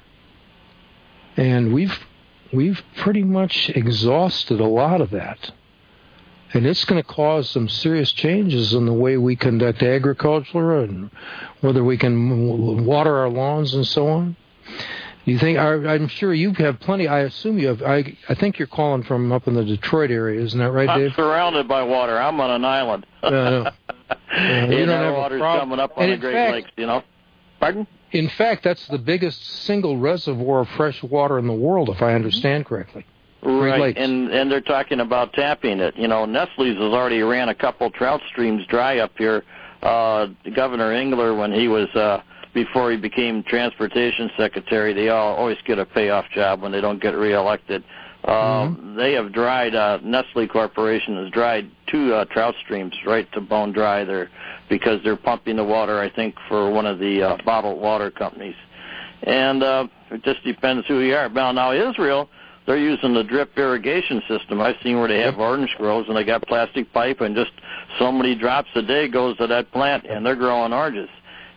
Speaker 3: and we've we've pretty much exhausted a lot of that. And it's going to cause some serious changes in the way we conduct agriculture and whether we can water our lawns and so on. You think? I'm sure you have plenty. I assume you have. I I think you're calling from up in the Detroit area, isn't that right, Dave?
Speaker 6: I'm surrounded by water. I'm on an island.
Speaker 3: uh, no. uh, you don't have
Speaker 6: water's
Speaker 3: a problem.
Speaker 6: coming up on
Speaker 3: and
Speaker 6: the Great
Speaker 3: fact,
Speaker 6: Lakes, you know. Pardon?
Speaker 3: In fact, that's the biggest single reservoir of fresh water in the world, if I understand correctly.
Speaker 6: Right,
Speaker 3: Lakes.
Speaker 6: and and they're talking about tapping it. You know, Nestle's has already ran a couple trout streams dry up here. Uh, Governor Engler, when he was uh, before he became transportation secretary, they all always get a payoff job when they don't get reelected. Uh, mm-hmm. They have dried. Uh, Nestle Corporation has dried two uh, trout streams right to bone dry there because they're pumping the water, I think, for one of the uh, bottled water companies. And uh, it just depends who you are. Now, now Israel, they're using the drip irrigation system. I've seen where they have orange groves and they got plastic pipe and just so many drops a day goes to that plant and they're growing oranges.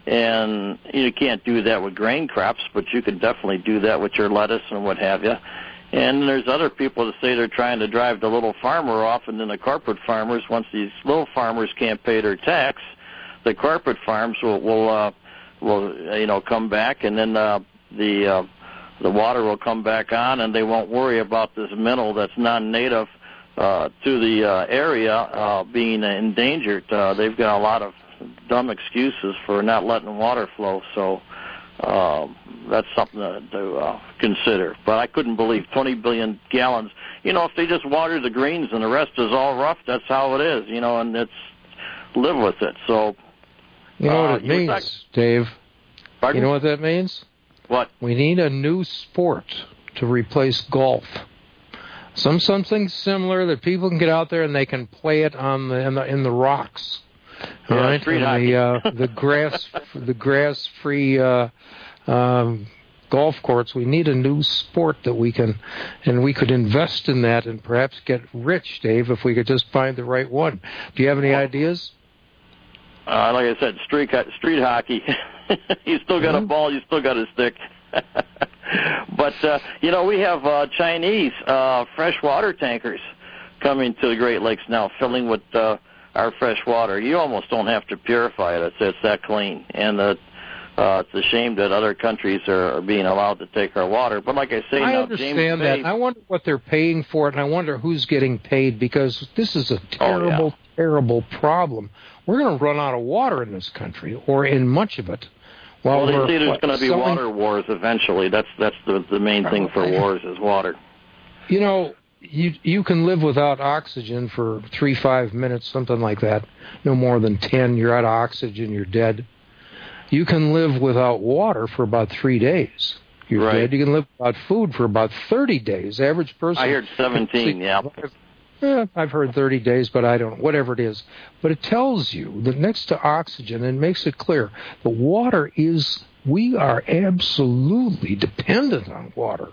Speaker 6: And you can't do that with grain crops, but you could definitely do that with your lettuce and what have you. And there's other people that say they're trying to drive the little farmer off, and then the corporate farmers, once these little farmers can't pay their tax, the corporate farms will, will, uh, will you know, come back, and then uh, the uh, the water will come back on, and they won't worry about this mineral that's non-native uh, to the uh, area uh, being endangered. Uh, they've got a lot of dumb excuses for not letting water flow, so uh, that's something to, to uh, consider. But I couldn't believe twenty billion gallons. You know, if they just water the greens and the rest is all rough, that's how it is, you know, and it's live with it. So,
Speaker 3: you know
Speaker 6: uh,
Speaker 3: what it means, talking, Dave?
Speaker 6: Pardon?
Speaker 3: You know what that means?
Speaker 6: What?
Speaker 3: We need a new sport to replace golf. Some something similar that people can get out there and they can play it on the in the, in the rocks. All
Speaker 6: yeah,
Speaker 3: right,
Speaker 6: street
Speaker 3: and the uh, the grass the grass free uh, um, golf courts. We need a new sport that we can, and we could invest in that and perhaps get rich, Dave, if we could just find the right one. Do you have any ideas?
Speaker 6: Uh, like I said, street street hockey. You still got mm-hmm. a ball, you still got a stick. But uh, you know, we have uh, Chinese uh, freshwater tankers coming to the Great Lakes now, filling with uh, our fresh water. You almost don't have to purify it; it's, it's that clean. And uh, uh, it's a shame that other countries are, are being allowed to take our water. But like I say,
Speaker 3: I
Speaker 6: now,
Speaker 3: understand
Speaker 6: James
Speaker 3: that.
Speaker 6: Bay,
Speaker 3: I wonder what they're paying for it, and I wonder who's getting paid, because this is a terrible,
Speaker 6: oh, yeah. terrible
Speaker 3: problem. We're going to run out of water in this country, or in much of it.
Speaker 6: Well, they
Speaker 3: we're,
Speaker 6: say there's
Speaker 3: what,
Speaker 6: going to be
Speaker 3: selling...
Speaker 6: water wars eventually. That's that's the the main thing for wars is water.
Speaker 3: You know, you you can live without oxygen for three, five minutes, something like that. No more than ten. You're out of oxygen, you're dead. You can live without water for about three days. You're
Speaker 6: right.
Speaker 3: dead. You can live without food for about thirty days. Average person.
Speaker 6: I heard seventeen. Yeah.
Speaker 3: Yeah, I've heard thirty days, but I don't, whatever it is. But it tells you that next to oxygen, and makes it clear, the water is, we are absolutely dependent on water.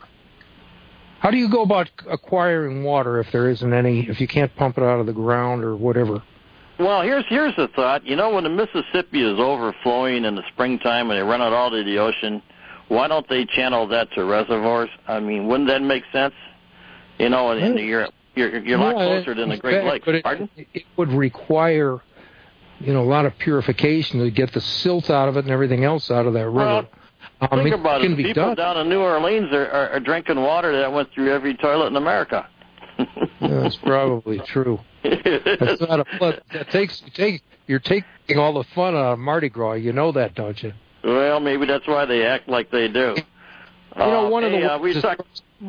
Speaker 3: How do you go about acquiring water if there isn't any, if you can't pump it out of the ground or whatever?
Speaker 6: Well, here's here's the thought. You know, when the Mississippi is overflowing in the springtime and they run it all to the ocean, why don't they channel that to reservoirs? I mean, wouldn't that make sense? You know, in, in the Europe. You're, you're a lot closer than the Great Lakes.
Speaker 3: But it,
Speaker 6: Pardon?
Speaker 3: It would require, you know, a lot of purification to get the silt out of it and everything else out of that river.
Speaker 6: Well,
Speaker 3: um,
Speaker 6: think
Speaker 3: it
Speaker 6: about it.
Speaker 3: Can be
Speaker 6: People
Speaker 3: done.
Speaker 6: down in New Orleans are, are, are drinking water that went through every toilet in America.
Speaker 3: Yeah, that's probably true. That's not a plus. That takes you take you're taking all the fun out of Mardi Gras. You know that, don't you?
Speaker 6: Well, maybe that's why they act like they do.
Speaker 3: You know, one
Speaker 6: uh,
Speaker 3: of the
Speaker 6: hey, uh, we talk-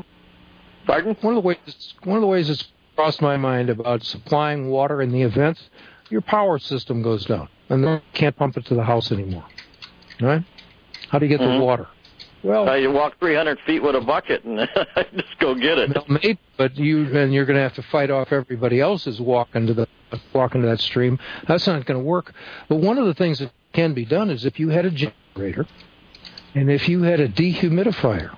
Speaker 6: Pardon?
Speaker 3: One of the ways one of the ways that's crossed my mind about supplying water in the event, your power system goes down and then you can't pump it to the house anymore. Right? How do you get
Speaker 6: mm-hmm.
Speaker 3: the water? Well,
Speaker 6: uh, you walk three hundred feet with a bucket and just go get it.
Speaker 3: No, maybe, but you and you're going to have to fight off everybody else's walk into the walk into that stream. That's not going to work. But one of the things that can be done is if you had a generator and if you had a dehumidifier.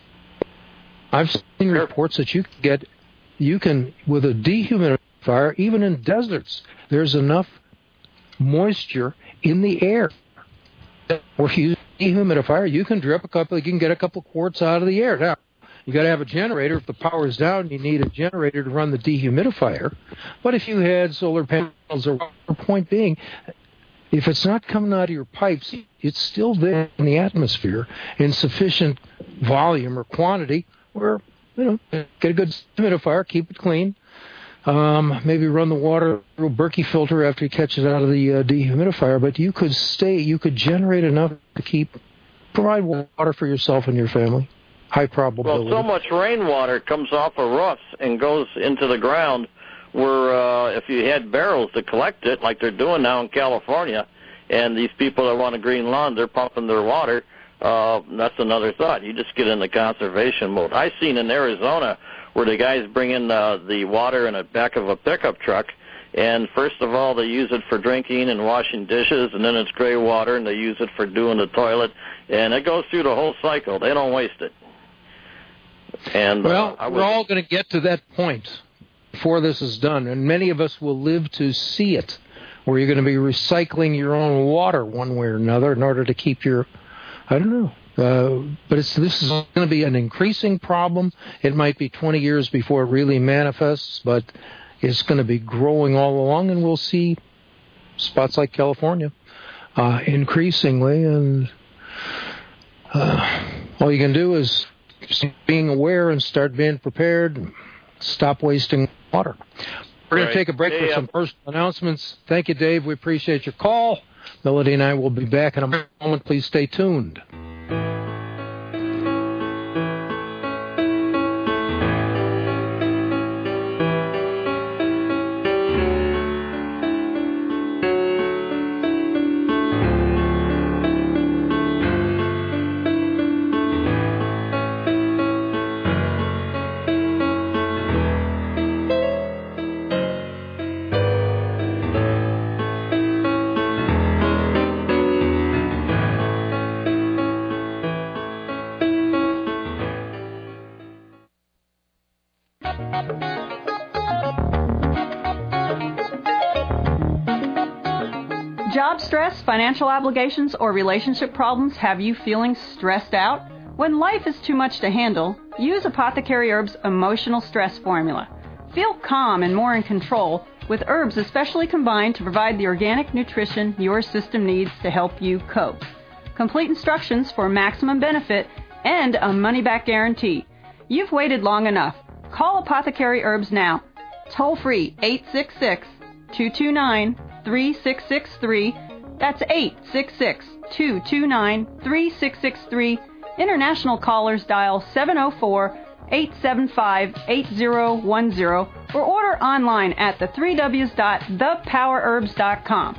Speaker 3: I've seen reports that you can get, you can, with a dehumidifier, even in deserts, there's enough moisture in the air. Or if you use a dehumidifier, you can drip a couple, you can get a couple quarts out of the air. Now, you got to have a generator. If the power's down, you need a generator to run the dehumidifier. But if you had solar panels, or point being, if it's not coming out of your pipes, it's still there in the atmosphere in sufficient volume or quantity where, you know, get a good humidifier, keep it clean. Um, maybe run the water through a Berkey filter after you catch it out of the uh, dehumidifier. But you could stay, you could generate enough to keep, provide water for yourself and your family. High probability.
Speaker 6: Well, so much rainwater comes off of roofs and goes into the ground where uh, if you had barrels to collect it, like they're doing now in California, and these people that want a green lawn, they're pumping their water. Uh, that's another thought. You just get into conservation mode. I seen in Arizona where the guys bring in uh, the water in the back of a pickup truck, and first of all they use it for drinking and washing dishes, and then it's gray water, and they use it for doing the toilet, and it goes through the whole cycle. They don't waste it. And
Speaker 3: well,
Speaker 6: uh,
Speaker 3: we're all going to get to that point before this is done, and many of us will live to see it, where you're going to be recycling your own water one way or another in order to keep your, I don't know. Uh, but it's, this is going to be an increasing problem. It might be twenty years before it really manifests, but it's going to be growing all along, and we'll see spots like California uh, increasingly. And uh, all you can do is being aware and start being prepared and stop wasting water. We're going
Speaker 6: right.
Speaker 3: to take a break
Speaker 6: hey,
Speaker 3: for some personal announcements. Thank you, Dave. We appreciate your call. Melody and I will be back in a moment. Please stay tuned.
Speaker 4: Job stress, financial obligations, or relationship problems have you feeling stressed out? When life is too much to handle, use Apothecary Herbs Emotional Stress Formula. Feel calm and more in control with herbs especially combined to provide the organic nutrition your system needs to help you cope. Complete instructions for maximum benefit and a money-back guarantee. You've waited long enough. Call Apothecary Herbs now. Toll free eight six six, two two nine, three six six three. That's eight six six, two two nine, three six six three. International callers dial seven oh four, eight seven five, eight oh one oh or order online at the three W's dot the power herbs dot com.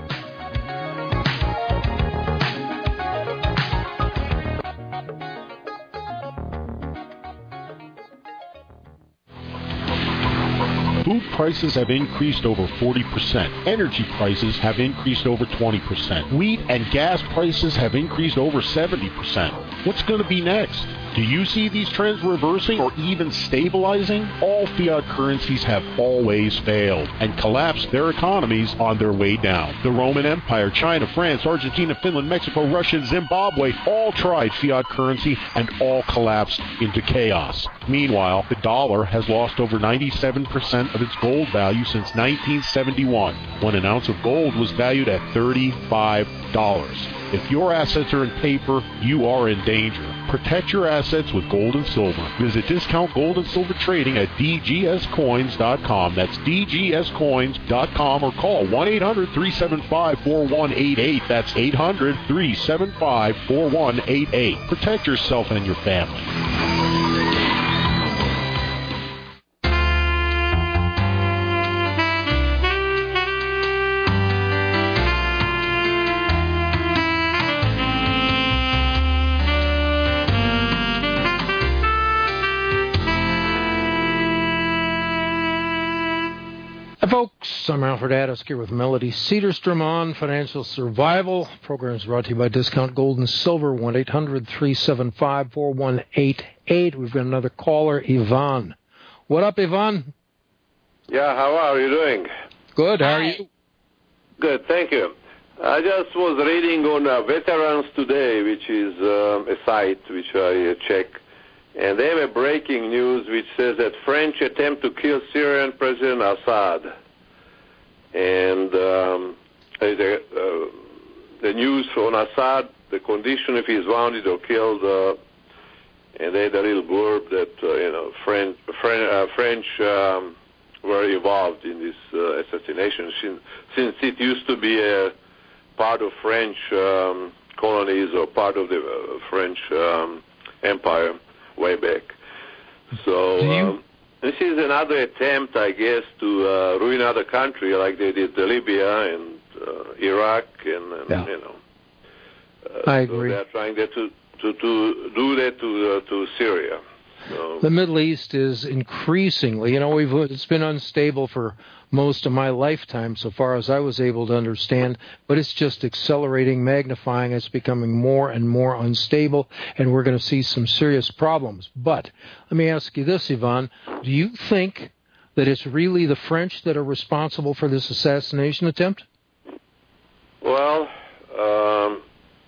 Speaker 1: Food prices have increased over forty percent. Energy prices have increased over twenty percent. Wheat and gas prices have increased over seventy percent. What's going to be next? Do you see these trends reversing or even stabilizing? All fiat currencies have always failed and collapsed their economies on their way down. The Roman Empire, China, France, Argentina, Finland, Mexico, Russia, and Zimbabwe all tried fiat currency and all collapsed into chaos. Meanwhile, the dollar has lost over ninety-seven percent of its gold value since nineteen seventy-one, when an ounce of gold was valued at thirty-five dollars. If your assets are in paper, you are in danger. Protect your assets with gold and silver. Visit Discount Gold and Silver Trading at d g s coins dot com. That's d g s coins dot com or call one eight hundred, three seven five, four one eight eight. That's eight hundred, three seven five, four one eight eight. Protect yourself and your family.
Speaker 3: Folks, I'm Alfred Adams here with Melody Cedarstrom on Financial Survival. The program is brought to you by Discount Gold and Silver, one eight hundred, three seven five, four one eight eight. We've got another caller, Ivan. What up, Ivan?
Speaker 7: Yeah, how are you doing?
Speaker 3: Good, how are you?
Speaker 7: Good, thank you. I just was reading on uh, Veterans Today, which is uh, a site which I uh, check, and they have a breaking news which says that French attempt to kill Syrian President Assad. And um, the, uh, the news on Assad, the condition if he's wounded or killed, uh, and they had a little blurb that, uh, you know, French, French, uh, French um, were involved in this uh, assassination since, since it used to be a part of French um, colonies or part of the uh, French um, Empire way back. So um, this is another attempt, I guess, to uh, ruin another country like they did to Libya and uh, Iraq, and, and
Speaker 3: yeah.
Speaker 7: you know.
Speaker 3: Uh, I agree.
Speaker 7: So they're trying that to, to, to do that to uh, to Syria. So.
Speaker 3: The Middle East is increasingly, you know, we've it's been unstable for most of my lifetime so far as I was able to understand, but it's just accelerating, magnifying. It's becoming more and more unstable, and we're going to see some serious problems. But let me ask you this, Ivan. Do you think that it's really the French that are responsible for this assassination attempt?
Speaker 7: Well, um,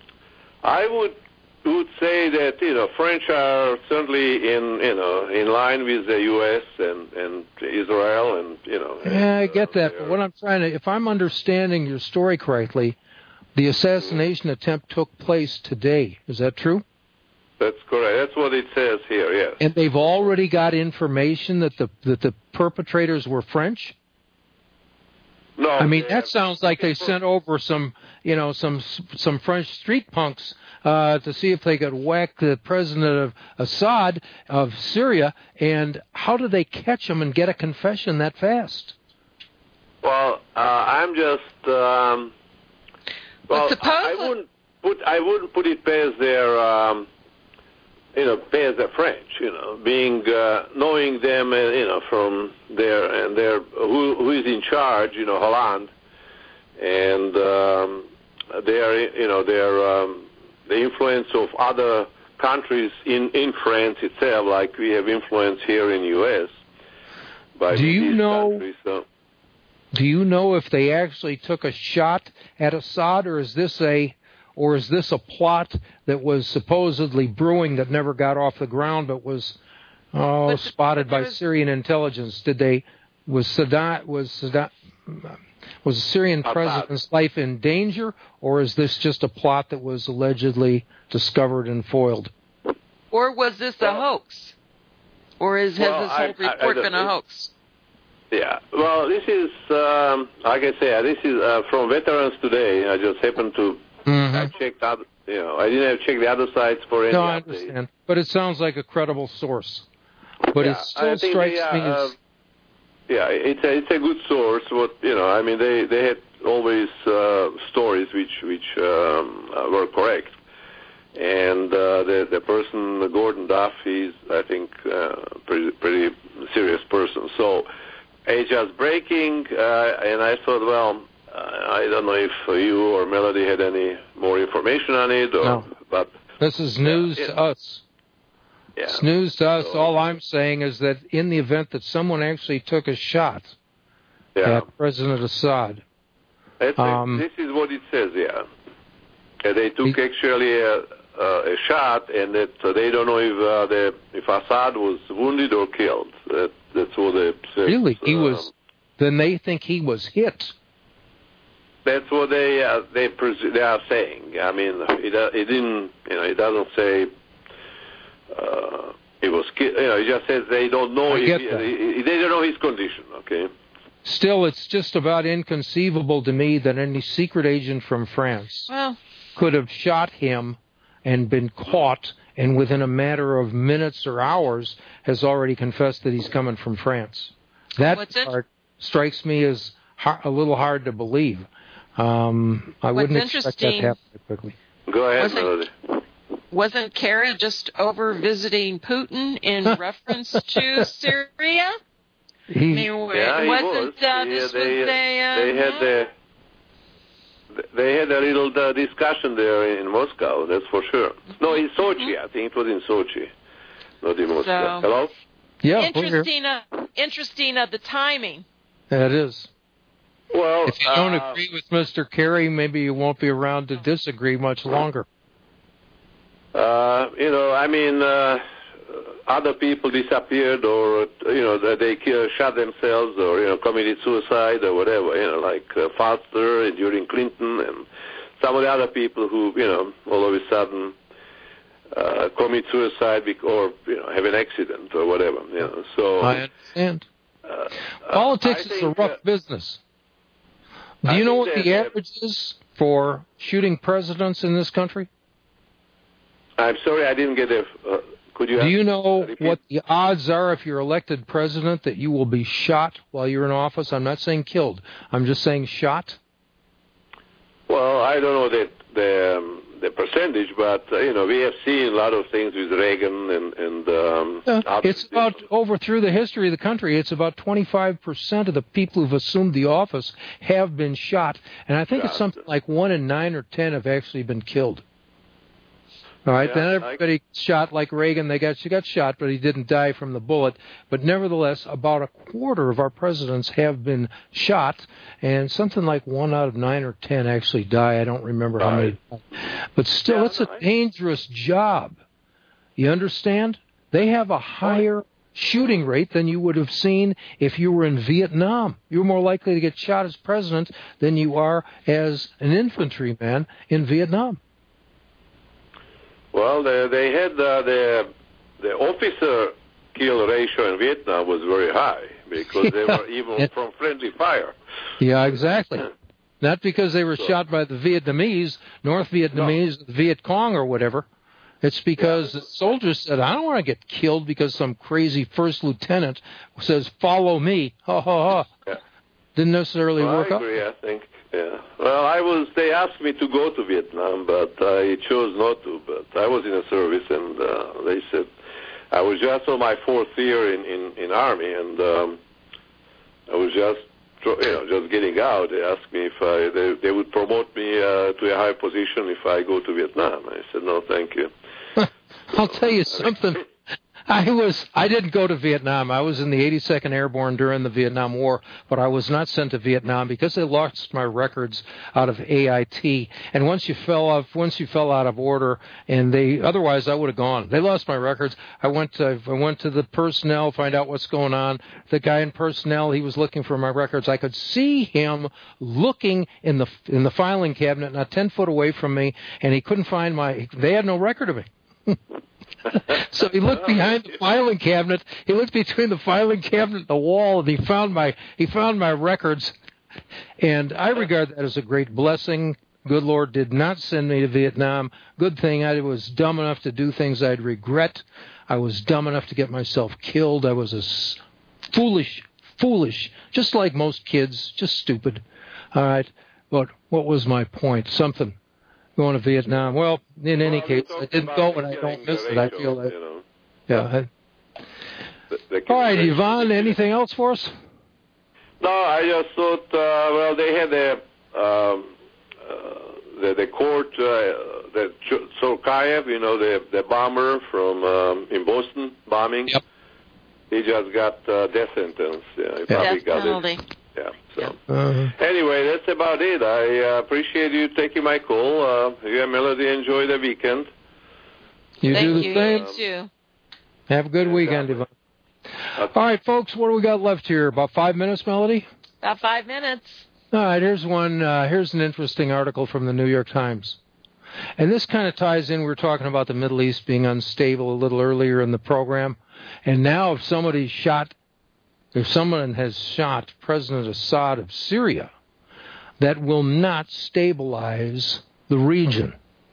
Speaker 7: I would would say that, you know, French are certainly in, you know, in line with the U S and, and Israel and, you know.
Speaker 3: Yeah, I get
Speaker 7: uh,
Speaker 3: that. But what I'm trying to, if I'm understanding your story correctly, the assassination attempt took place today. Is that true?
Speaker 7: That's correct. That's what it says here, yes.
Speaker 3: And they've already got information that the that the perpetrators were French?
Speaker 7: No.
Speaker 3: I mean, that sounds like they sent over some, you know, some some French street punks uh, to see if they could whack the president of Assad of Syria. And how did they catch him and get a confession that fast?
Speaker 7: Well, uh, I'm just um, well.
Speaker 2: well suppose
Speaker 7: I, I wouldn't put I wouldn't put it past their um, you know past the French. You know, being uh, knowing them, uh, you know, from their and their who who is in charge. You know, Hollande, and um, their you know their um, the influence of other countries in in France itself, like we have influence here in U S by
Speaker 3: Do you
Speaker 7: these
Speaker 3: know?
Speaker 7: countries. So.
Speaker 3: Do you know if they actually took a shot at Assad, or is this a, or is this a plot that was supposedly brewing that never got off the ground, but was oh,
Speaker 2: but,
Speaker 3: spotted
Speaker 2: but
Speaker 3: by
Speaker 2: was,
Speaker 3: Syrian intelligence? Did they? Was Saddam? Was Saddam? Was the Syrian
Speaker 7: Assad.
Speaker 3: president's life in danger, or is this just a plot that was allegedly discovered and foiled?
Speaker 2: Or was this a hoax? Or is, has
Speaker 7: Well,
Speaker 2: this whole
Speaker 7: I- I-
Speaker 2: report
Speaker 7: I
Speaker 2: been
Speaker 7: don't-
Speaker 2: a hoax?
Speaker 7: Yeah, well, this is, um, like I say, this is uh, from Veterans Today. I just happened to,
Speaker 3: Mm-hmm.
Speaker 7: I checked out, you know, I didn't have checked the other sites for any
Speaker 3: No, I
Speaker 7: update.
Speaker 3: understand, but it sounds like a credible source. But
Speaker 7: Yeah,
Speaker 3: it still
Speaker 7: I think
Speaker 3: strikes
Speaker 7: they, uh,
Speaker 3: me as
Speaker 7: yeah, it's a, it's a good source. What you know, I mean, they they had always uh, stories which which um, uh, were correct, and uh, the the person Gordon Duff, he's I think uh, pretty pretty serious person. So it's just breaking, uh, and I thought, well, uh, I don't know if you or Melody had any more information on it, or
Speaker 3: No.
Speaker 7: but
Speaker 3: this is news
Speaker 7: yeah,
Speaker 3: to us.
Speaker 7: yeah.
Speaker 3: It's news to us.
Speaker 7: So-
Speaker 3: All I'm saying is that in the event that someone actually took a shot
Speaker 7: yeah.
Speaker 3: at President Assad,
Speaker 7: That's
Speaker 3: Um,
Speaker 7: this is what it says, yeah. Uh, they took
Speaker 3: He-
Speaker 7: actually a, uh, a shot, and that uh, they don't know if uh, the, if Assad was wounded or killed. That, that's what they said.
Speaker 3: really, he
Speaker 7: Um,
Speaker 3: was. Then they think he was hit.
Speaker 7: That's what they uh, they pres- they are saying. I mean, it, uh, it didn't, you know, it doesn't say uh, it was killed. You know, it just says they don't know.
Speaker 3: I
Speaker 7: if
Speaker 3: get
Speaker 7: he,
Speaker 3: that.
Speaker 7: he- they don't know his condition. Okay.
Speaker 3: Still, it's just about inconceivable to me that any secret agent from France
Speaker 2: Well,
Speaker 3: could have shot him and been caught, and within a matter of minutes or hours has already confessed that he's coming from France. That
Speaker 2: What's it-
Speaker 3: part strikes me as har- a little hard to believe. Um, I
Speaker 2: What's
Speaker 3: wouldn't expect that to
Speaker 2: interesting-
Speaker 3: happen quickly.
Speaker 7: Go ahead,
Speaker 2: Was it-
Speaker 7: Melody.
Speaker 2: wasn't Kerry just over visiting Putin in reference to Syria? I
Speaker 3: He,
Speaker 2: mean,
Speaker 7: Yeah, he
Speaker 2: wasn't
Speaker 7: was.
Speaker 2: uh,
Speaker 7: Yeah,
Speaker 2: this
Speaker 7: they,
Speaker 2: was a... Uh,
Speaker 7: they had the they had a little uh, discussion there in Moscow. That's for sure. No, in Sochi. I think it was in Sochi, not in Moscow.
Speaker 2: So-
Speaker 7: Hello.
Speaker 3: yeah, we're here.
Speaker 2: interesting, uh, interesting of the timing.
Speaker 3: That is.
Speaker 7: Well,
Speaker 3: If you don't
Speaker 7: uh,
Speaker 3: agree with Mister Kerry, maybe you won't be around to disagree much longer.
Speaker 7: uh, you know, I mean, uh, other people disappeared, or you know, they kill, shot themselves, or you know, committed suicide, or whatever. You know, like uh, Foster during Clinton, and some of the other people who, you know, all of a sudden uh, commit suicide bec- or you know, have an accident or whatever. You know, so
Speaker 3: I understand.
Speaker 7: uh,
Speaker 3: Politics
Speaker 7: I
Speaker 3: is a
Speaker 7: think,
Speaker 3: rough
Speaker 7: uh,
Speaker 3: business. Do
Speaker 7: I
Speaker 3: you know
Speaker 7: think
Speaker 3: what
Speaker 7: that,
Speaker 3: the
Speaker 7: uh,
Speaker 3: average is for shooting presidents in this country?
Speaker 7: I'm sorry, I didn't get it. Uh, could you?
Speaker 3: Do you know
Speaker 7: repeat?
Speaker 3: what the odds are if you're elected president that you will be shot while you're in office? I'm not saying killed. I'm just saying shot.
Speaker 7: Well, I don't know that the um, the percentage, but uh, you know, we have seen a lot of things with Reagan and and um,
Speaker 3: Uh,
Speaker 7: others.
Speaker 3: it's about over through the history of the country. It's about twenty-five percent of the people who've assumed the office have been shot, and I think it's
Speaker 7: Shot.
Speaker 3: something like one in nine or ten have actually been killed. All right,
Speaker 7: Yeah,
Speaker 3: then
Speaker 7: I-
Speaker 3: everybody shot like Reagan. They got she got shot, but he didn't die from the bullet. But nevertheless, about a quarter of our presidents have been shot, and something like one out of nine or ten actually die. I don't remember how many. But still,
Speaker 7: Yeah,
Speaker 3: it's a
Speaker 7: no, I-
Speaker 3: dangerous job. You understand? They have a higher shooting rate than you would have seen if you were in Vietnam. You're more likely to get shot as president than you are as an infantryman in Vietnam.
Speaker 7: Well, they, they had uh, the the officer kill ratio in Vietnam was very high because they
Speaker 3: Yeah.
Speaker 7: were even
Speaker 3: It-
Speaker 7: from friendly fire.
Speaker 3: Yeah, exactly. Not because they were
Speaker 7: So-
Speaker 3: shot by the Vietnamese, North Vietnamese, Viet Cong or whatever. It's because
Speaker 7: Yeah.
Speaker 3: the soldiers said, I don't want to get killed because some crazy first lieutenant says, follow me. Ha, ha, ha.
Speaker 7: Yeah.
Speaker 3: Didn't necessarily
Speaker 7: Well,
Speaker 3: work
Speaker 7: I
Speaker 3: out.
Speaker 7: agree, I think. Yeah. Well, I was. They asked me to go to Vietnam, but I chose not to. But I was in the service, and uh, they said I was just on my fourth year in in, in Army, and um, I was just you know just getting out. They asked me if I they, they would promote me uh, to a higher position if I go to Vietnam. I said no, thank you.
Speaker 3: I'll tell you something. I was. I didn't go to Vietnam. I was in the eighty-second Airborne during the Vietnam War, but I was not sent to Vietnam because they lost my records out of A I T. And once you fell off, once you fell out of order, and they otherwise I would have gone. They lost my records. I went. To, I went to the personnel, find out what's going on. The guy in personnel, he was looking for my records. I could see him looking in the in the filing cabinet, not ten foot away from me, and he couldn't find my. They had no record of me. So he looked behind the filing cabinet. He looked between the filing cabinet and the wall, and he found my he found my records. And I regard that as a great blessing. Good Lord did not send me to Vietnam. Good thing I was dumb enough to do things I'd regret. I was dumb enough to get myself killed. I was a foolish, foolish, just like most kids, just stupid. All right, but what was my point? Something. Going to Vietnam. Well, in any well, case, I didn't go, and I don't miss it. I feel that. You know. Yeah. I, the, the All right, Yvonne, anything else for us?
Speaker 7: No, I just thought, uh, well, they had the, um, uh, the, the court, uh, the Tsarkaev, you know, the, the bomber from um, in Boston, bombing. Yep. He just got uh, death sentence. Yeah, he probably
Speaker 2: death
Speaker 7: got
Speaker 2: penalty.
Speaker 7: it. Yeah. So
Speaker 3: uh-huh.
Speaker 7: Anyway, that's about it. I uh, appreciate you taking my call. Uh, you and Melody enjoy the weekend.
Speaker 3: You
Speaker 2: Thank
Speaker 3: do the
Speaker 2: you.
Speaker 3: same.
Speaker 2: You too.
Speaker 3: Have a good weekend, Yvonne. All right, folks, what do we got left here? About five minutes, Melody?
Speaker 2: About five minutes.
Speaker 3: All right, here's one. Uh, here's an interesting article from the New York Times. And this kind of ties in. We were talking about the Middle East being unstable a little earlier in the program. And now if somebody shot If someone has shot President Assad of Syria, that will not stabilize the region.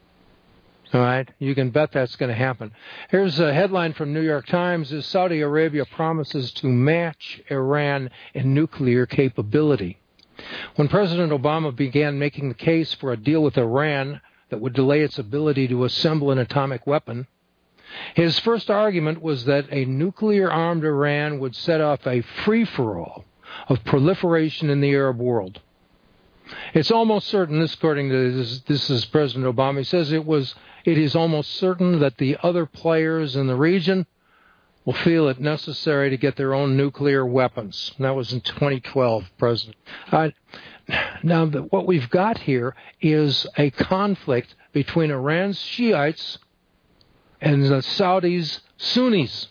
Speaker 3: All right? You can bet that's going to happen. Here's a headline from New York Times. Saudi Arabia promises to match Iran in nuclear capability. When President Obama began making the case for a deal with Iran that would delay its ability to assemble an atomic weapon, his first argument was that a nuclear-armed Iran would set off a free-for-all of proliferation in the Arab world. It's almost certain, this according to this, this is President Obama, he says it was, it is almost certain that the other players in the region will feel it necessary to get their own nuclear weapons. And that was in twenty twelve, President. Uh, now, the, what we've got here is a conflict between Iran's Shiites and the Saudis' Sunnis,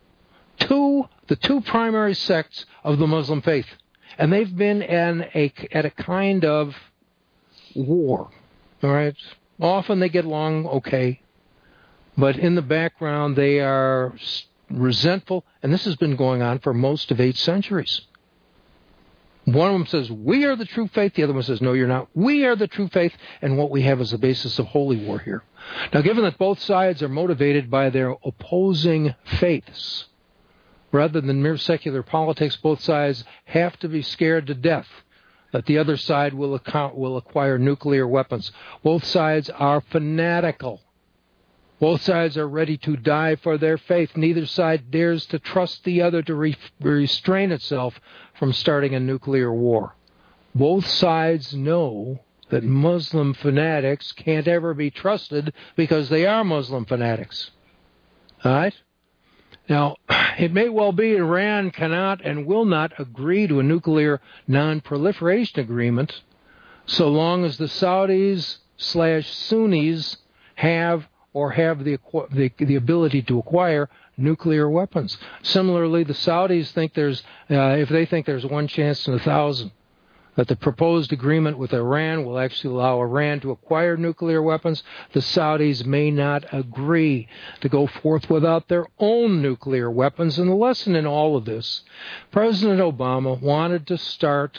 Speaker 3: two the two primary sects of the Muslim faith, and they've been in a at a kind of war. All right, often they get along okay, but in the background they are resentful, and this has been going on for most of eight centuries. One of them says, we are the true faith. The other one says, no, you're not. We are the true faith, and what we have is the basis of holy war here. Now, given that both sides are motivated by their opposing faiths, rather than mere secular politics, both sides have to be scared to death that the other side will, account, will acquire nuclear weapons. Both sides are fanatical. Both sides are ready to die for their faith. Neither side dares to trust the other to re- restrain itself from starting a nuclear war. Both sides know that Muslim fanatics can't ever be trusted because they are Muslim fanatics. All right? Now, it may well be Iran cannot and will not agree to a nuclear non-proliferation agreement so long as the Saudis slash Sunnis have or have the, the the ability to acquire nuclear weapons. Similarly, the Saudis think there's, uh, if they think there's one chance in a thousand, that the proposed agreement with Iran will actually allow Iran to acquire nuclear weapons, the Saudis may not agree to go forth without their own nuclear weapons. And the lesson in all of this, President Obama wanted to start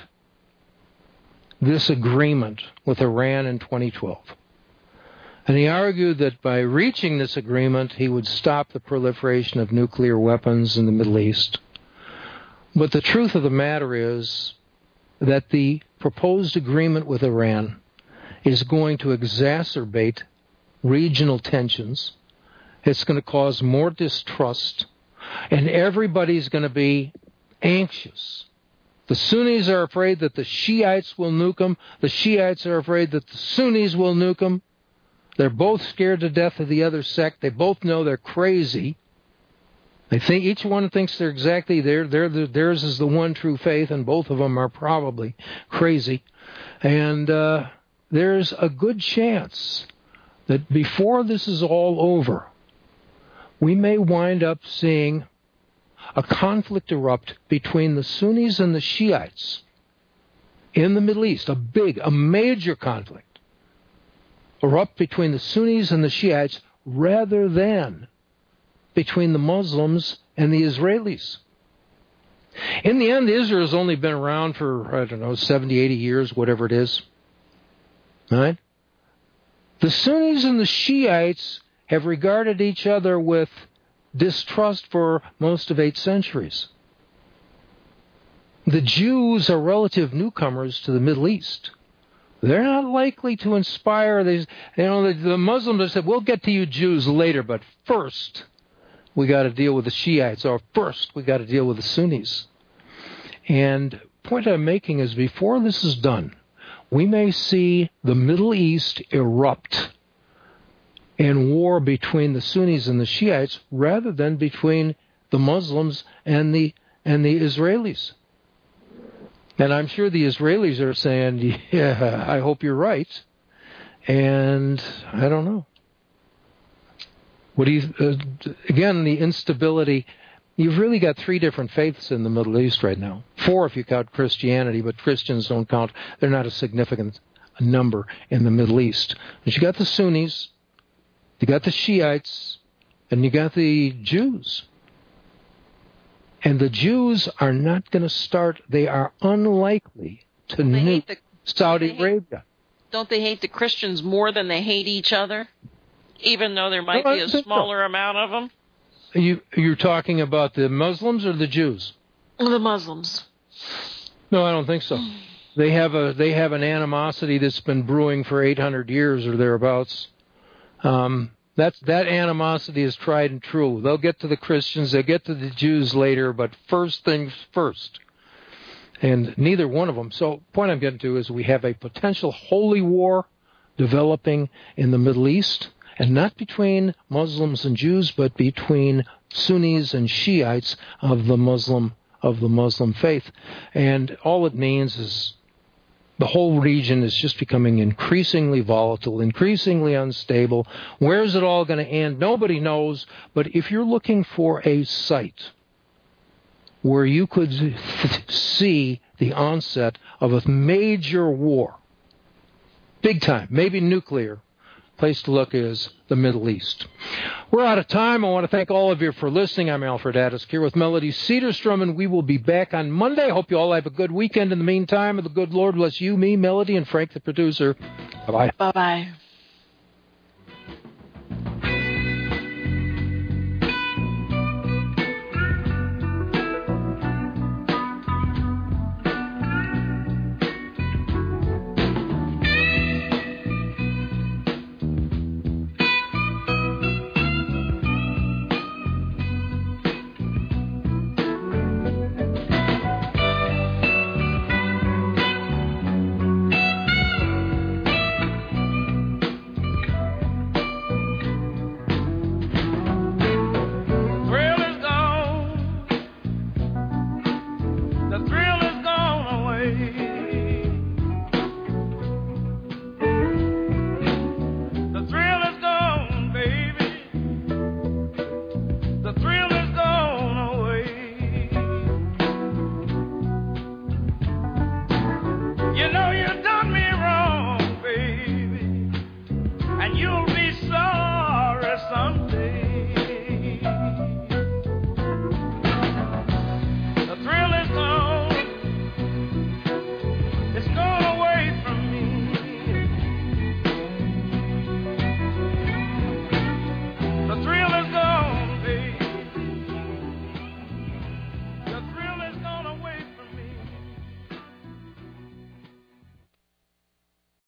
Speaker 3: this agreement with Iran in twenty twelve. And he argued that by reaching this agreement, he would stop the proliferation of nuclear weapons in the Middle East. But the truth of the matter is that the proposed agreement with Iran is going to exacerbate regional tensions. It's going to cause more distrust, and everybody's going to be anxious. The Sunnis are afraid that the Shiites will nuke them. The Shiites are afraid that the Sunnis will nuke them. They're both scared to death of the other sect. They both know they're crazy. They think each one thinks they're exactly there. They're the, theirs is the one true faith, and both of them are probably crazy. And uh, there's a good chance that before this is all over, we may wind up seeing a conflict erupt between the Sunnis and the Shiites in the Middle East, a big, a major conflict erupt between the Sunnis and the Shiites rather than between the Muslims and the Israelis. In the end, Israel's only been around for, I don't know, seventy, eighty years, whatever it is. Right? The Sunnis and the Shiites have regarded each other with distrust for most of eight centuries. The Jews are relative newcomers to the Middle East. They're not likely to inspire these. You know, the, the Muslims have said, we'll get to you Jews later, but first we got to deal with the Shiites, or first we got to deal with the Sunnis. And the point I'm making is before this is done, we may see the Middle East erupt in war between the Sunnis and the Shiites rather than between the Muslims and the and the Israelis. And I'm sure the Israelis are saying, yeah, I hope you're right. And I don't know. What do you, uh, again, the instability. You've really got three different faiths in the Middle East right now. Four if you count Christianity, but Christians don't count. They're not a significant number in the Middle East. But you got the Sunnis, you got the Shiites, and you got the Jews. And the Jews are not going to start, they are unlikely to nuke the, Saudi
Speaker 2: hate,
Speaker 3: Arabia.
Speaker 2: Don't they hate the Christians more than they hate each other? Even though there might
Speaker 3: no,
Speaker 2: be a smaller
Speaker 3: so.
Speaker 2: amount of them?
Speaker 3: You, you're talking about the Muslims or the Jews?
Speaker 2: The Muslims.
Speaker 3: No, I don't think so. They have a they have an animosity that's been brewing for eight hundred years or thereabouts. Um, that's, that animosity is tried and true. They'll get to the Christians, they'll get to the Jews later, but first things first. And neither one of them. So the point I'm getting to is we have a potential holy war developing in the Middle East, and not between Muslims and Jews, but between Sunnis and Shiites of the Muslim of the Muslim faith. And all it means is the whole region is just becoming increasingly volatile, increasingly unstable. Where is it all going to end? Nobody knows. But if you're looking for a site where you could see the onset of a major war, big time, maybe nuclear, place to look is the Middle East. We're out of time. I want to thank all of you for listening. I'm Alfred Addis here with Melody Cedarstrom, and we will be back on Monday. I hope you all have a good weekend in the meantime, and the good Lord bless you, me, Melody, and Frank, the producer. Bye-bye.
Speaker 2: Bye-bye.
Speaker 8: Someday